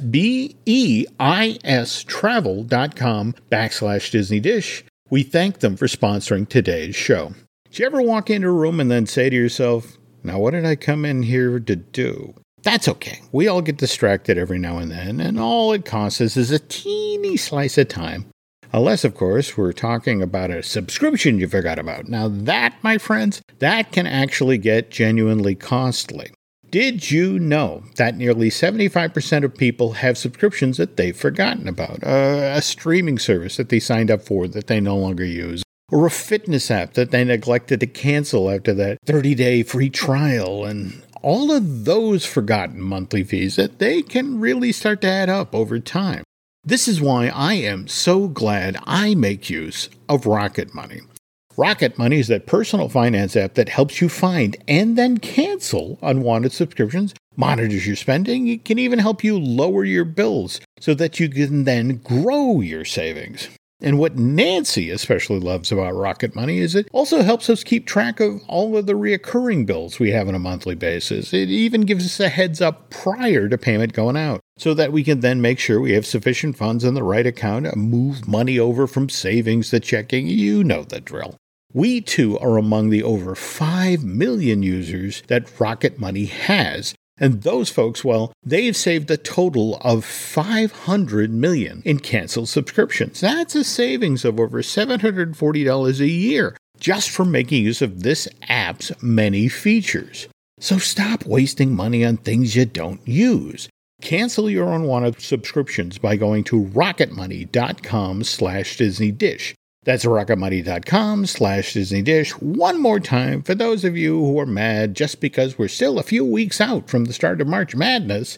BEIS travel.com/DisneyDish. We thank them for sponsoring today's show. Did you ever walk into a room and then say to yourself, now what did I come in here to do? That's okay. We all get distracted every now and then, and all it costs us is a teeny slice of time. Unless, of course, we're talking about a subscription you forgot about. Now that, my friends, that can actually get genuinely costly. Did you know that nearly 75% of people have subscriptions that they've forgotten about? A streaming service that they signed up for that they no longer use, or a fitness app that they neglected to cancel after that 30-day free trial, and all of those forgotten monthly fees that they can really start to add up over time. This is why I am so glad I make use of Rocket Money. Rocket Money is that personal finance app that helps you find and then cancel unwanted subscriptions, monitors your spending. It can even help you lower your bills so that you can then grow your savings. And what Nancy especially loves about Rocket Money is it also helps us keep track of all of the reoccurring bills we have on a monthly basis. It even gives us a heads up prior to payment going out so that we can then make sure we have sufficient funds in the right account to move money over from savings to checking. You know the drill. We, too, are among the over 5 million users that Rocket Money has. And those folks, well, they've saved a total of $500 million in canceled subscriptions. That's a savings of over $740 a year just from making use of this app's many features. So stop wasting money on things you don't use. Cancel your unwanted subscriptions by going to rocketmoney.com/DisneyDish. That's rocketmoney.com/DisneyDish. One more time, for those of you who are mad just because we're still a few weeks out from the start of March Madness,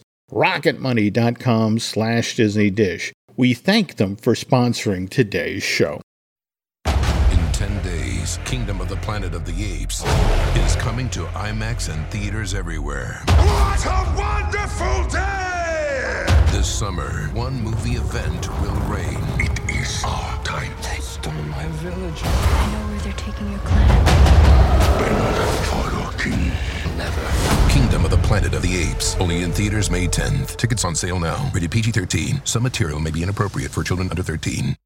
rocketmoney.com/DisneyDish. We thank them for sponsoring today's show. In 10 days, Kingdom of the Planet of the Apes is coming to IMAX and theaters everywhere. What a wonderful day! This summer, one movie event will reign. It is our time. them in my village. I know where they're taking your clan. For your king. Never. Kingdom of the Planet of the Apes. Only in theaters May 10th. Tickets on sale now. Rated PG-13. Some material may be inappropriate for children under 13.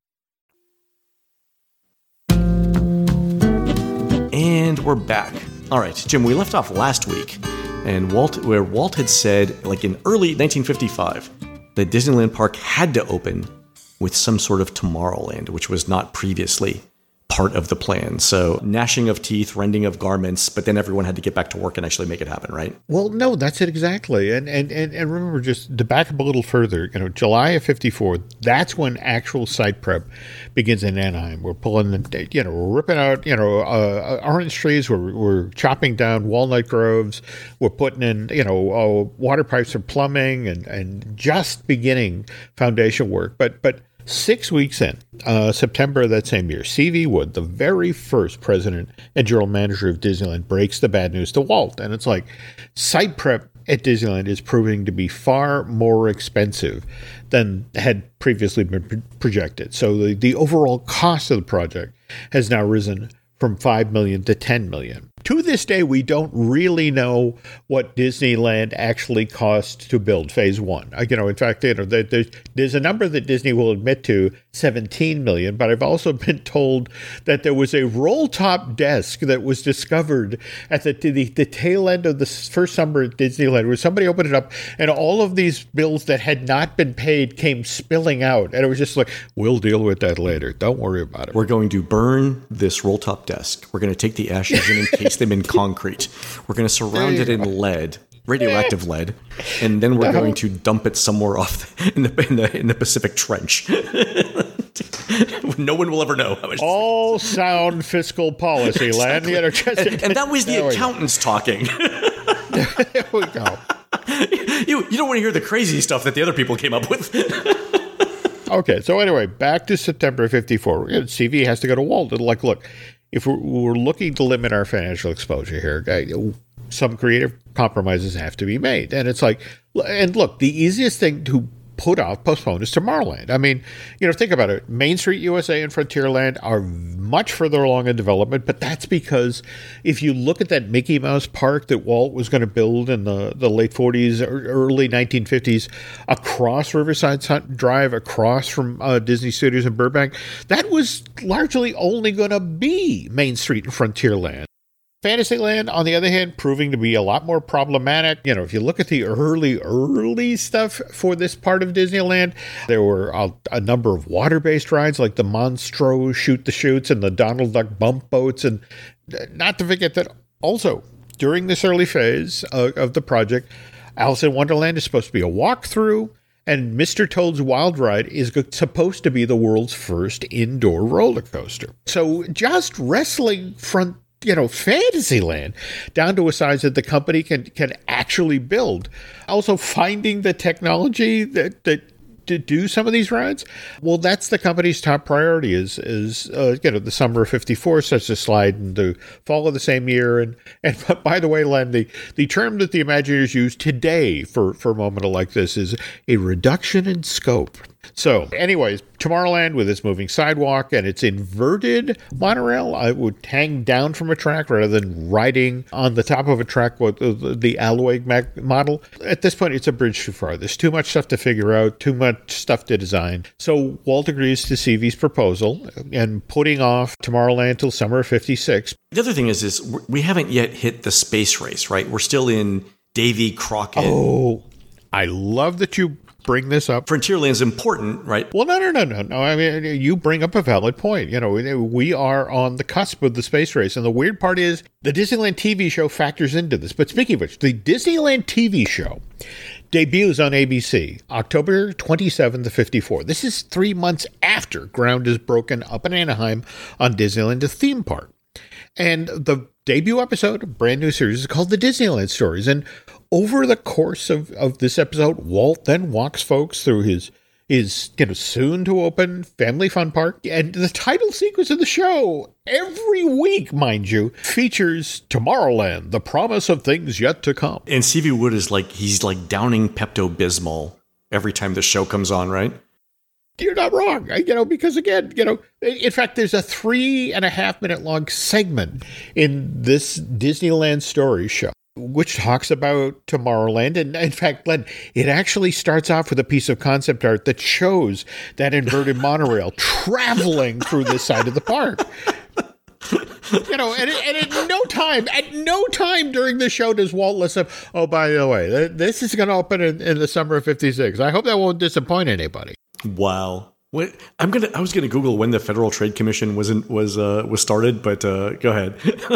And we're back. All right, Jim, we left off last week, and Walt had said, like in early 1955, that Disneyland Park had to open with some sort of Tomorrowland, which was not previously part of the plan. So gnashing of teeth, rending of garments, but then everyone had to get back to work and actually make it happen, right? Well, no, that's it exactly. And remember, just to back up a little further, July of 54, that's when actual site prep begins in Anaheim. We're pulling, we're ripping out, orange trees. We're chopping down walnut groves. We're putting in, water pipes for plumbing and just beginning foundation work. But 6 weeks in, September of that same year, C.V. Wood, the very first president and general manager of Disneyland, breaks the bad news to Walt. And it's like, site prep at Disneyland is proving to be far more expensive than had previously been projected. So the overall cost of the project has now risen from $5 million to $10 million. To this day, we don't really know what Disneyland actually cost to build Phase 1. In fact, there's a number that Disney will admit to, $17 million, but I've also been told that there was a roll-top desk that was discovered at the tail end of the first summer at Disneyland, where somebody opened it up, and all of these bills that had not been paid came spilling out. And it was just like, we'll deal with that later. Don't worry about it. We're going to burn this roll-top desk. We're going to take the ashes and encase them in concrete. We're going to surround it in lead, radioactive lead, and then we're going to dump it somewhere off in the Pacific Trench. No one will ever know how much. All sound fiscal policy, exactly. Len. And that was the accountants talking. There we go. You don't want to hear the crazy stuff that the other people came up with. Okay, so anyway, back to September 54. CV has to go to Walt. And look, if we're looking to limit our financial exposure here, some creative compromises have to be made. And it's like, and look, the easiest thing to postpone is Tomorrowland. I mean, think about it. Main Street USA and Frontierland are much further along in development, but that's because if you look at that Mickey Mouse park that Walt was going to build in the late 40s, early 1950s, across Riverside Drive, across from Disney Studios in Burbank, that was largely only going to be Main Street and Frontierland. Fantasyland, on the other hand, proving to be a lot more problematic. If you look at the early stuff for this part of Disneyland, there were a number of water-based rides like the Monstro Shoot the Chutes and the Donald Duck Bump Boats. And not to forget that also, during this early phase of the project, Alice in Wonderland is supposed to be a walkthrough, and Mr. Toad's Wild Ride is supposed to be the world's first indoor roller coaster. So just wrestling Fantasyland down to a size that the company can actually build. Also finding the technology that to do some of these rides, well, that's the company's top priority is the summer of 54 starts to slide into fall of the same year. And by the way, Len, the term that the Imagineers use today for a moment like this is a reduction in scope. So anyways, Tomorrowland with its moving sidewalk and its inverted monorail, it would hang down from a track rather than riding on the top of a track with the Alloy model. At this point, it's a bridge too far. There's too much stuff to figure out, too much stuff to design. So Walt agrees to CV's proposal and putting off Tomorrowland till summer of 56. The other thing is we haven't yet hit the space race, right? We're still in Davy Crockett. Oh, I love that you bring this up. Frontierland's important, right? Well, no. I mean, you bring up a valid point. We are on the cusp of the space race. And the weird part is the Disneyland TV show factors into this. But speaking of which, the Disneyland TV show debuts on ABC October 27th of 54. This is 3 months after ground is broken up in Anaheim on Disneyland, a theme park. And the debut episode, a brand new series, is called The Disneyland Stories. And over the course of this episode, Walt then walks folks through his soon to open family fun park. And the title sequence of the show, every week, mind you, features Tomorrowland, the promise of things yet to come. And C.V. Wood is he's downing Pepto-Bismol every time the show comes on, right? you're not wrong, because again, in fact, there's a 3.5 minute long segment in this Disneyland Story show, which talks about Tomorrowland. And in fact, Glenn, it actually starts off with a piece of concept art that shows that inverted monorail traveling through this side of the park. And at no time during the show does Walt listen, oh, by the way, this is going to open in the summer of 56. I hope that won't disappoint anybody. Wow. What I was gonna Google when the Federal Trade Commission was started, but go ahead.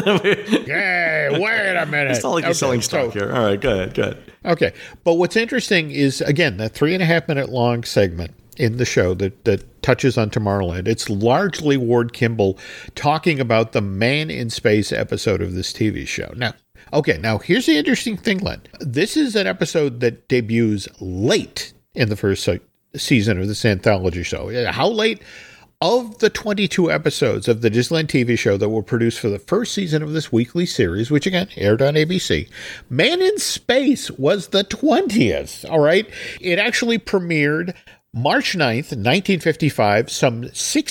Hey, wait a minute. It's not like you're selling stock here. All right, go ahead. Okay, but what's interesting is, again, that 3.5 minute long segment in the show that touches on Tomorrowland. It's largely Ward Kimball talking about the Man in Space episode of this TV show. Now here's the interesting thing, Len. This is an episode that debuts late in the first season of this anthology show. How late? Of the 22 episodes of the Disneyland TV show that were produced for the first season of this weekly series, which again aired on ABC, Man in Space was the 20th, all right? It actually premiered March 9th, 1955, some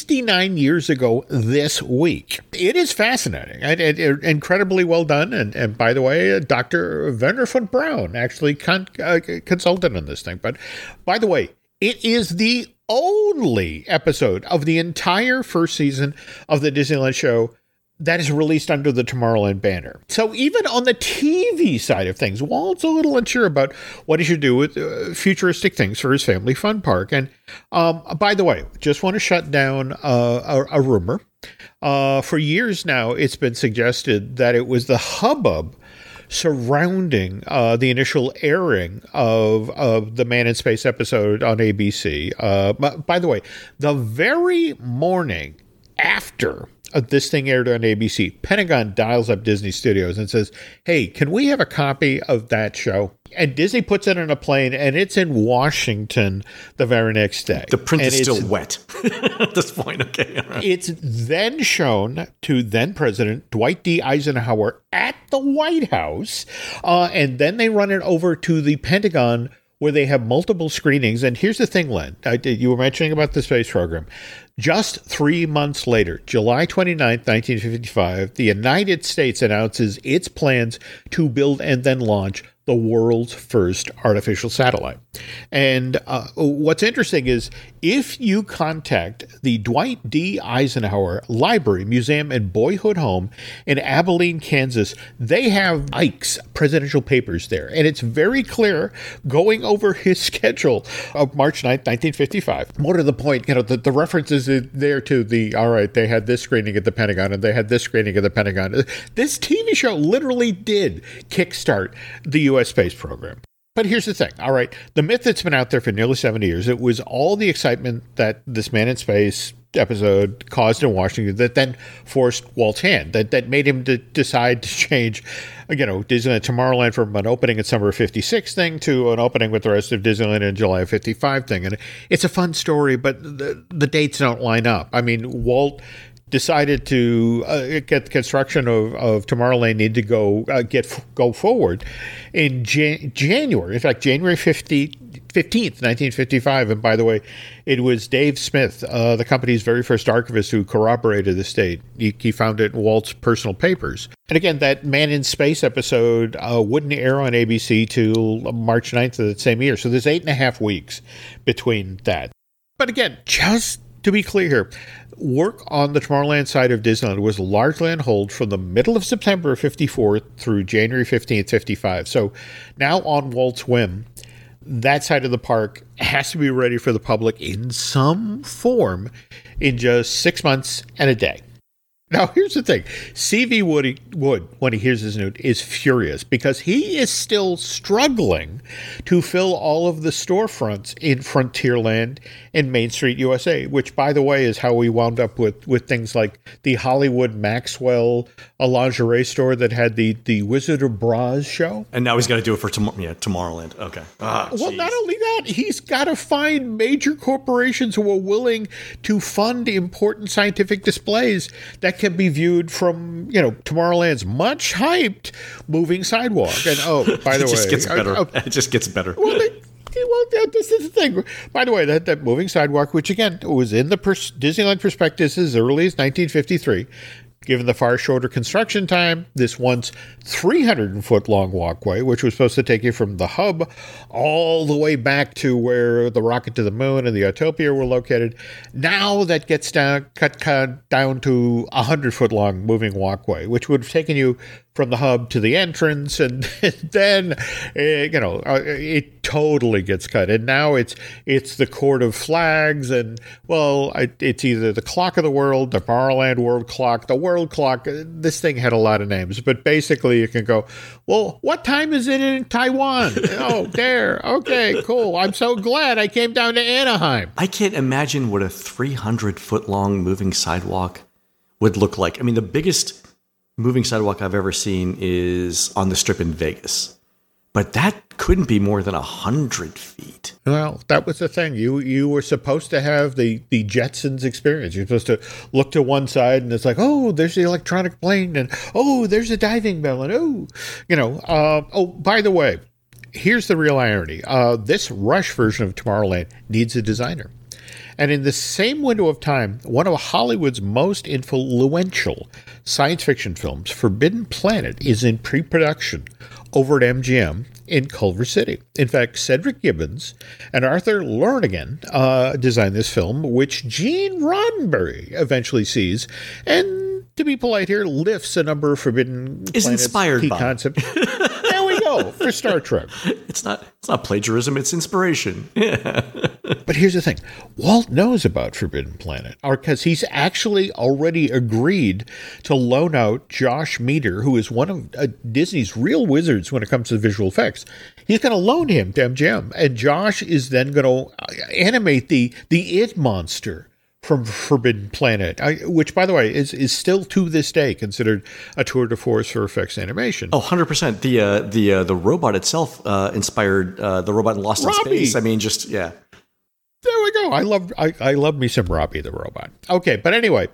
69 years ago this week. It is fascinating and incredibly well done. And by the way, Dr. Werner von Braun actually consulted on this thing. But by the way, it is the only episode of the entire first season of the Disneyland show that is released under the Tomorrowland banner. So even on the TV side of things, Walt's a little unsure about what he should do with futuristic things for his family fun park. And by the way, just want to shut down a rumor. For years now, it's been suggested that it was the hubbub surrounding the initial airing of the Man in Space episode on ABC. By the way, the very morning after this thing aired on ABC, Pentagon dials up Disney Studios and says, hey, can we have a copy of that show? And Disney puts it on a plane, and it's in Washington the very next day. The print is still wet at this point. Okay. All right. It's then shown to then President Dwight D. Eisenhower at the White House, and then they run it over to the Pentagon, where they have multiple screenings. And here's the thing, Len, you were mentioning about the space program. Just 3 months later, July 29th, 1955, the United States announces its plans to build and then launch the world's first artificial satellite. And what's interesting is if you contact the Dwight D. Eisenhower Library, Museum, and Boyhood Home in Abilene, Kansas, they have Ike's presidential papers there. And it's very clear, going over his schedule of March 9th, 1955. More to the point, the references there to they had this screening at the Pentagon and they had this screening at the Pentagon. This TV show literally did kickstart the U.S. space program. But here's the thing, all right, the myth that's been out there for nearly 70 years, it was all the excitement that this Man in Space episode caused in Washington that then forced Walt's hand, that made him decide to change, Disneyland Tomorrowland from an opening in summer of 56 thing to an opening with the rest of Disneyland in July of 55 thing. And it's a fun story, but the dates don't line up. I mean, Walt decided to get the construction of Tomorrowland need to go forward in January. In fact, January 15th, 1955. And by the way, it was Dave Smith, the company's very first archivist, who corroborated this date. He found it in Walt's personal papers. And again, that Man in Space episode wouldn't air on ABC till March 9th of that same year. So there's 8.5 weeks between that. But again, just to be clear here, work on the Tomorrowland side of Disneyland was largely on hold from the middle of September of 54 through January 15th, 55. So now on Walt's whim, that side of the park has to be ready for the public in some form in just 6 months and a day. Now, here's the thing. C.V. Wood, when he hears this news, is furious because he is still struggling to fill all of the storefronts in Frontierland and Main Street USA, which, by the way, is how we wound up with things like the Hollywood Maxwell, a lingerie store that had the Wizard of Bras show. And now he's got to do it for Tomorrowland. Okay. Well, not only that, he's got to find major corporations who are willing to fund important scientific displays that can be viewed from, Tomorrowland's much hyped moving sidewalk. And by the way, it just gets better. It just gets better. Well, this is the thing. By the way, that moving sidewalk, which again was in the Disneyland prospectus as early as 1953, given the far shorter construction time, this once 300-foot-long walkway, which was supposed to take you from the hub all the way back to where the rocket to the moon and the Autopia were located, now that gets cut down to a 100-foot-long moving walkway, which would have taken you from the hub to the entrance, and then it totally gets cut. And now it's the Court of Flags, and it's either the Clock of the World, the Tomorrowland World Clock, the World Clock. This thing had a lot of names, but basically you can go, well, what time is it in Taiwan? Oh, there. Okay, cool. I'm so glad I came down to Anaheim. I can't imagine what a 300-foot-long moving sidewalk would look like. I mean, the biggest moving sidewalk I've ever seen is on the Strip in Vegas, but that couldn't be more than 100 feet. Well, that was the thing. You were supposed to have the Jetsons experience. You're supposed to look to one side and it's like, oh, there's the electronic plane, and oh, there's a diving bell, and by the way, here's the real irony. This Rush version of Tomorrowland needs a designer. And in the same window of time, one of Hollywood's most influential science fiction films, Forbidden Planet, is in pre-production over at MGM in Culver City. In fact, Cedric Gibbons and Arthur Lornigan designed this film, which Gene Roddenberry eventually sees, and to be polite here, lifts a number of Forbidden Planet's inspired key by concepts. There we go, for Star Trek. It's not plagiarism, it's inspiration. Yeah. But here's the thing. Walt knows about Forbidden Planet, because he's actually already agreed to loan out Josh Meader, who is one of Disney's real wizards when it comes to visual effects. He's going to loan him to MGM, and Josh is then going to animate the It monster from Forbidden Planet, which, by the way, is still to this day considered a tour de force for effects animation. Oh, 100%. The robot itself inspired the robot in Lost in Space. I mean, just, yeah. There we go. I love me some Robbie the robot. Okay, but anyway,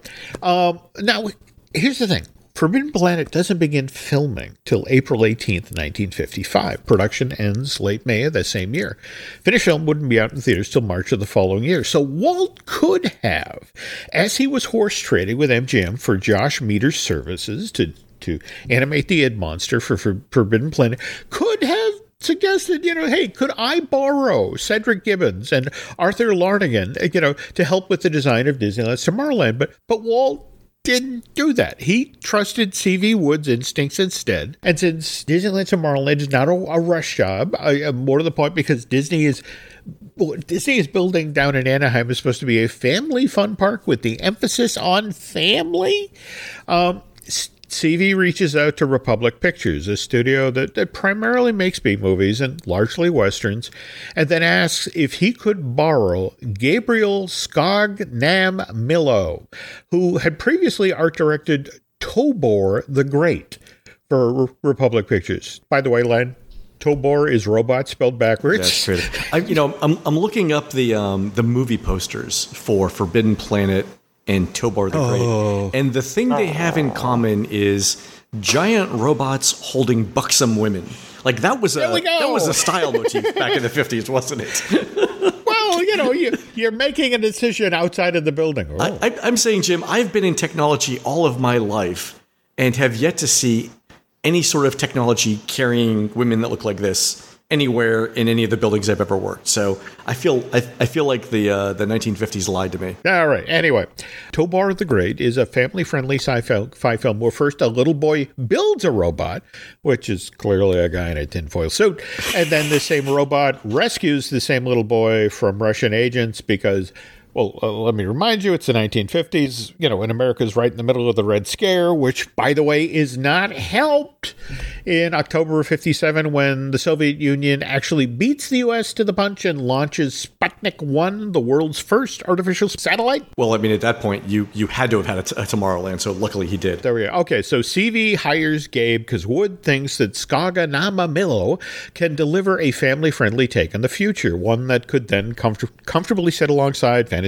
now here's the thing. Forbidden Planet doesn't begin filming till April 18th, 1955. Production ends late May of that same year. Finished film wouldn't be out in theaters till March of the following year. So Walt could have, as he was horse trading with MGM for Josh Meader's services to animate the Id monster for Forbidden Planet, could have suggested, hey, could I borrow Cedric Gibbons and Arthur Lornigan, to help with the design of Disneyland's Tomorrowland? But Walt didn't do that. He trusted C.V. Wood's instincts instead. And since Disneyland Tomorrowland is not a rush job, more to the point, because Disney is building down in Anaheim is supposed to be a family fun park with the emphasis on family. CV reaches out to Republic Pictures, a studio that primarily makes B movies and largely westerns, and then asks if he could borrow Gabriel Scognamillo, who had previously art-directed Tobor the Great for Republic Pictures. By the way, Len, Tobor is robot spelled backwards. That's true. I'm looking up the movie posters for Forbidden Planet and Tobor the Great. And the thing they have in common is giant robots holding buxom women. Like that was a style motif back in the 50s, wasn't it? Well, you're making a decision outside of the building. Oh. I'm saying, Jim, I've been in technology all of my life and have yet to see any sort of technology carrying women that look like this anywhere in any of the buildings I've ever worked. So I feel like the 1950s lied to me. All right. Anyway, Tobor the Great is a family-friendly sci-fi film where first a little boy builds a robot, which is clearly a guy in a tinfoil suit, and then the same robot rescues the same little boy from Russian agents because, let me remind you, it's the 1950s, and America's right in the middle of the Red Scare, which, by the way, is not helped in October of 57 when the Soviet Union actually beats the U.S. to the punch and launches Sputnik 1, the world's first artificial satellite. Well, I mean, at that point, you had to have had a Tomorrowland, so luckily he did. There we go. Okay, so CV hires Gabe because Wood thinks that Scognamillo can deliver a family-friendly take on the future, one that could then comfortably sit alongside fantasy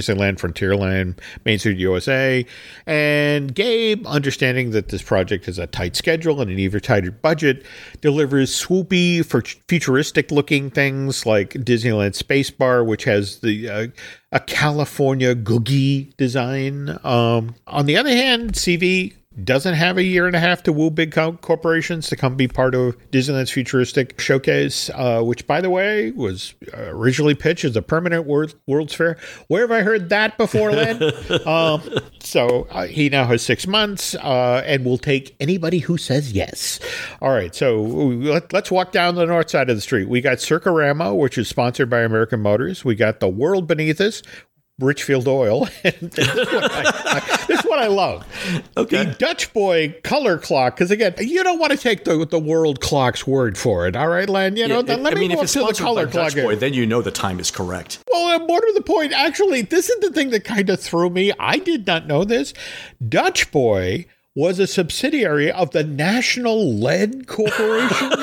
Fantasyland, Frontierland, Main Street USA. And Gabe, understanding that this project has a tight schedule and an even tighter budget, delivers swoopy, futuristic-looking things like Disneyland Space Bar, which has the a California googie design. On the other hand, CV doesn't have a year and a half to woo big corporations to come be part of Disneyland's futuristic showcase, which, by the way, was originally pitched as a permanent World's Fair. Where have I heard that before, Len? So he now has 6 months and will take anybody who says yes. All right, so let's walk down the north side of the street. We got Circarama, which is sponsored by American Motors. We got The World Beneath Us, Richfield Oil. And this is what I love. Okay. The Dutch Boy color clock, because again, you don't want to take the world clock's word for it. All right, Len? You know, let me go up to the color clock. Dutch Boy, then you know the time is correct. Well, more to the point, actually, this is the thing that kind of threw me. I did not know this. Dutch Boy was a subsidiary of the National Lead Corporation.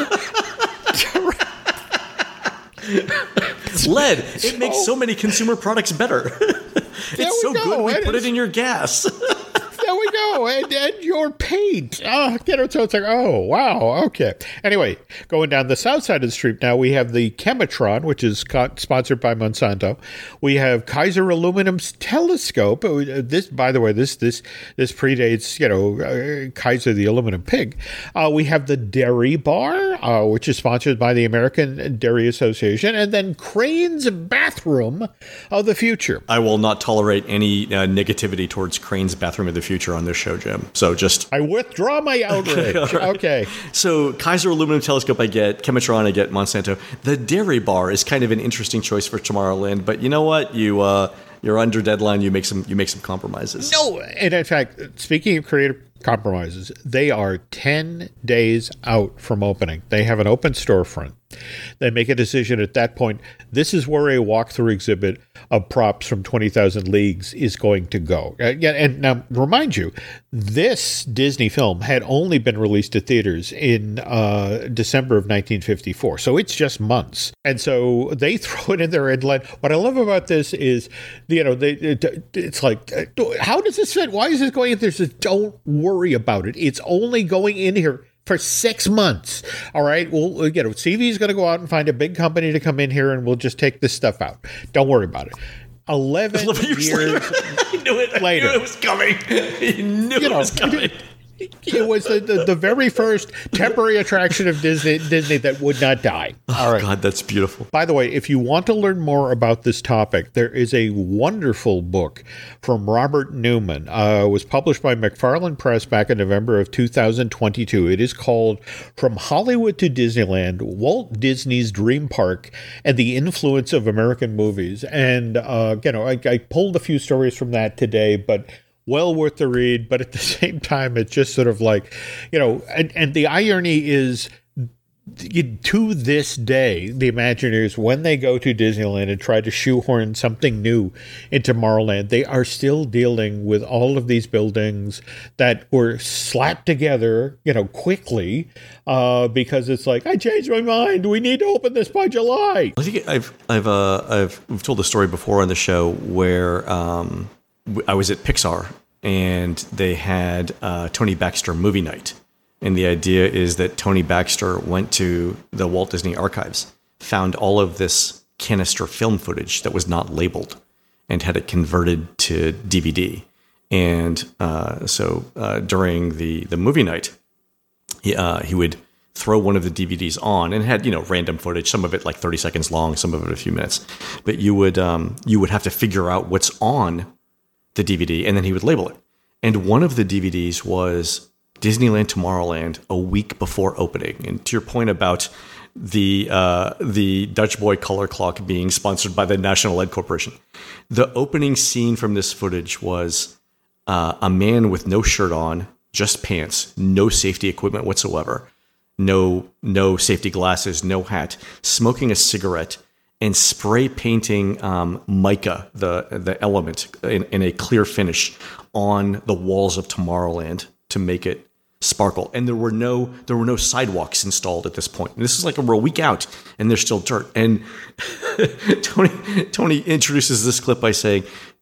Lead. It makes so many consumer products better. It's so good we put it in your gas. There we go. And your paint. So it's like, oh, wow. Okay. Anyway, going down the south side of the street now, we have the Chematron, which is sponsored by Monsanto. We have Kaiser Aluminum's telescope. This, by the way, this predates, Kaiser the aluminum pig. We have the Dairy Bar, which is sponsored by the American Dairy Association. And then Crane's Bathroom of the Future. I will not tolerate any negativity towards Crane's Bathroom of the Future on this show, Jim. So I withdraw my outrage. Right. Okay. So Kaiser Aluminum Telescope, I get. Chematron, I get. Monsanto. The Dairy Bar is kind of an interesting choice for Tomorrowland, but you know what? You're under deadline. You make some compromises. No, and in fact, speaking of creative compromises, they are 10 days out from opening. They have an open storefront. They make a decision at that point. This is where a walkthrough exhibit of props from 20,000 Leagues is going to go. And now, remind you, this Disney film had only been released to theaters in December of 1954. So it's just months. And so they throw it in there. And what I love about this is, it's like, how does this fit? Why is this going in there? Says, don't worry about it. It's only going in here for 6 months. All right. Well, CV is going to go out and find a big company to come in here and we'll just take this stuff out. Don't worry about it. 11 years later. I knew it was coming. He knew it was coming. It was the very first temporary attraction of Disney that would not die. All right. God, that's beautiful. By the way, if you want to learn more about this topic, there is a wonderful book from Robert Newman. It was published by McFarland Press back in November of 2022. It is called From Hollywood to Disneyland, Walt Disney's Dream Park and the Influence of American Movies. And, I pulled a few stories from that today, but well worth the read, but at the same time, it's just sort of like, and the irony is, to this day, the Imagineers, when they go to Disneyland and try to shoehorn something new into Tomorrowland, they are still dealing with all of these buildings that were slapped together, quickly, because it's like, I changed my mind. We need to open this by July. I think we've told the story before on the show where I was at Pixar and they had Tony Baxter movie night. And the idea is that Tony Baxter went to the Walt Disney Archives, found all of this canister film footage that was not labeled and had it converted to DVD. And so during the movie night, he would throw one of the DVDs on and had, random footage, some of it like 30 seconds long, some of it a few minutes. But you would have to figure out what's on the DVD, and then he would label it. And one of the DVDs was Disneyland Tomorrowland a week before opening. And to your point about the Dutch Boy color clock being sponsored by the National Lead Corporation, the opening scene from this footage was a man with no shirt on, just pants, no safety equipment whatsoever, no safety glasses, no hat, smoking a cigarette, and spray painting mica, the element, in a clear finish on the walls of Tomorrowland to make it sparkle. And there were no sidewalks installed at this point. And this is like a week out, and there's still dirt. And Tony introduces this clip by saying,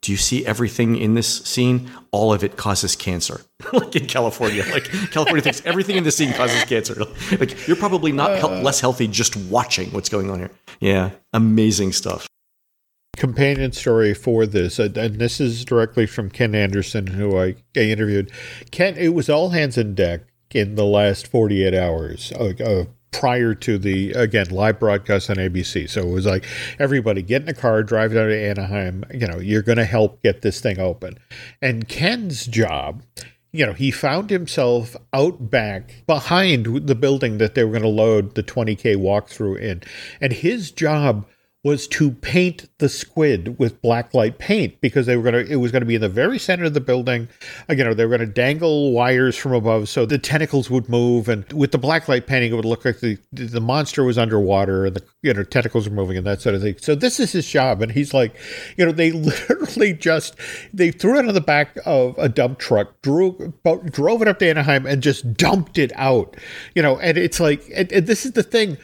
do you see everything in this scene? All of it causes cancer. Like in California. Like California thinks everything in this scene causes cancer. Like you're probably not less healthy just watching what's going on here. Yeah, amazing stuff. Companion story for this, and this is directly from Ken Anderson, who I interviewed. Ken, it was all hands on deck in the last 48 hours prior to the, again, live broadcast on ABC. So it was like, everybody get in a car, drive down to Anaheim, you're going to help get this thing open. And Ken's job, he found himself out back behind the building that they were going to load the 20K walkthrough in. And his job was to paint the squid with blacklight paint, because it was going to be in the very center of the building. They were going to dangle wires from above so the tentacles would move, and with the blacklight painting, it would look like the monster was underwater and the tentacles were moving and that sort of thing. So this is his job, and he's like, they literally they threw it on the back of a dump truck, drove it up to Anaheim, and just dumped it out. And it's like, and this is the thing,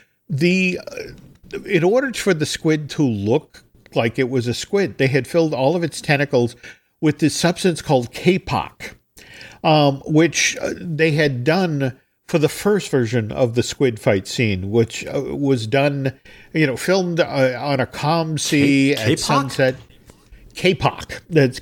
in order for the squid to look like it was a squid, they had filled all of its tentacles with this substance called Kapok, which they had done for the first version of the squid fight scene, which was done, filmed on a calm sea at sunset. Kapok. That's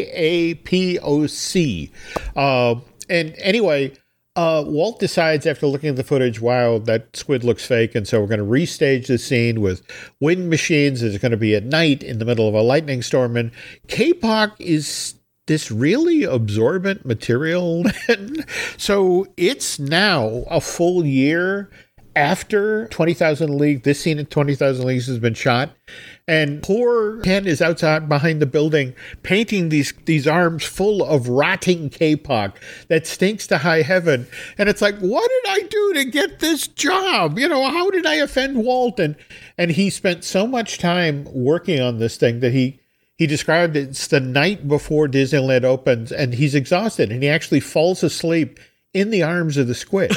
K-A-P-O-C. And anyway, Walt decides after looking at the footage, wow, that squid looks fake, and so we're going to restage the scene with wind machines. It's going to be at night in the middle of a lightning storm, and Kapok is this really absorbent material. So it's now a full year after 20,000 Leagues. This scene in 20,000 Leagues has been shot, and poor Ken is outside behind the building painting these arms full of rotting Kapok that stinks to high heaven. And it's like, what did I do to get this job? How did I offend Walt? And he spent so much time working on this thing that he described it's the night before Disneyland opens, and he's exhausted, and he actually falls asleep in the arms of the squid.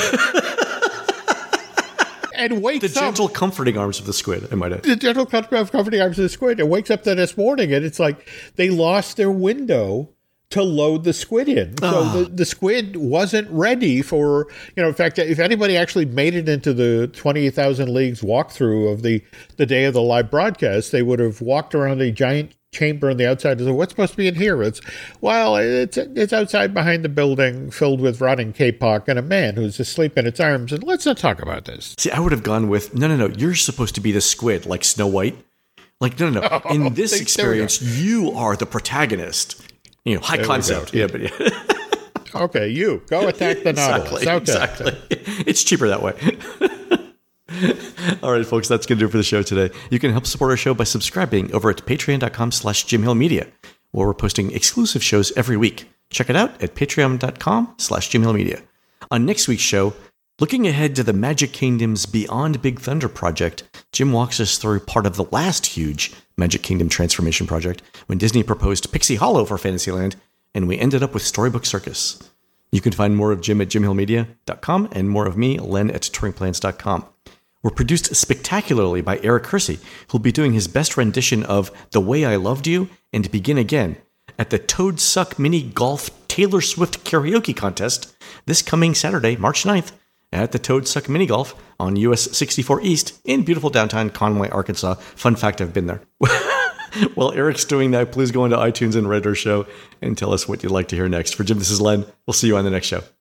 And wakes up. The gentle, comforting arms of the squid, I might add. The gentle, comforting arms of the squid. And wakes up the next morning, and it's like they lost their window to load the squid in. So the squid wasn't ready for, in fact, if anybody actually made it into the 28,000 Leagues walkthrough of the day of the live broadcast, they would have walked around a giant chamber on the outside and said, what's supposed to be in here? It's outside behind the building filled with rotting Kapok and a man who's asleep in its arms. And let's not talk about this. See, I would have gone with, no, you're supposed to be the squid, like Snow White. Like, no. In this experience, you are the protagonist. High there concept. Yeah, but yeah. Okay, you go attack the Nautilus. Exactly. It's cheaper that way. All right, folks, that's going to do it for the show today. You can help support our show by subscribing over at patreon.com/JimHillMedia, where we're posting exclusive shows every week. Check it out at patreon.com/JimHillMedia. On next week's show, looking ahead to the Magic Kingdom's Beyond Big Thunder project, Jim walks us through part of the last huge Magic Kingdom transformation project when Disney proposed Pixie Hollow for Fantasyland, and we ended up with Storybook Circus. You can find more of Jim at JimHillMedia.com and more of me, Len, at TouringPlans.com. We're produced spectacularly by Eric Hersey, who'll be doing his best rendition of The Way I Loved You and Begin Again at the Toad Suck Mini Golf Taylor Swift Karaoke Contest this coming Saturday, March 9th, at the Toad Suck Mini Golf on US 64 East in beautiful downtown Conway, Arkansas. Fun fact, I've been there. While Eric's doing that, please go into iTunes and rate our show and tell us what you'd like to hear next. For Jim, this is Len. We'll see you on the next show.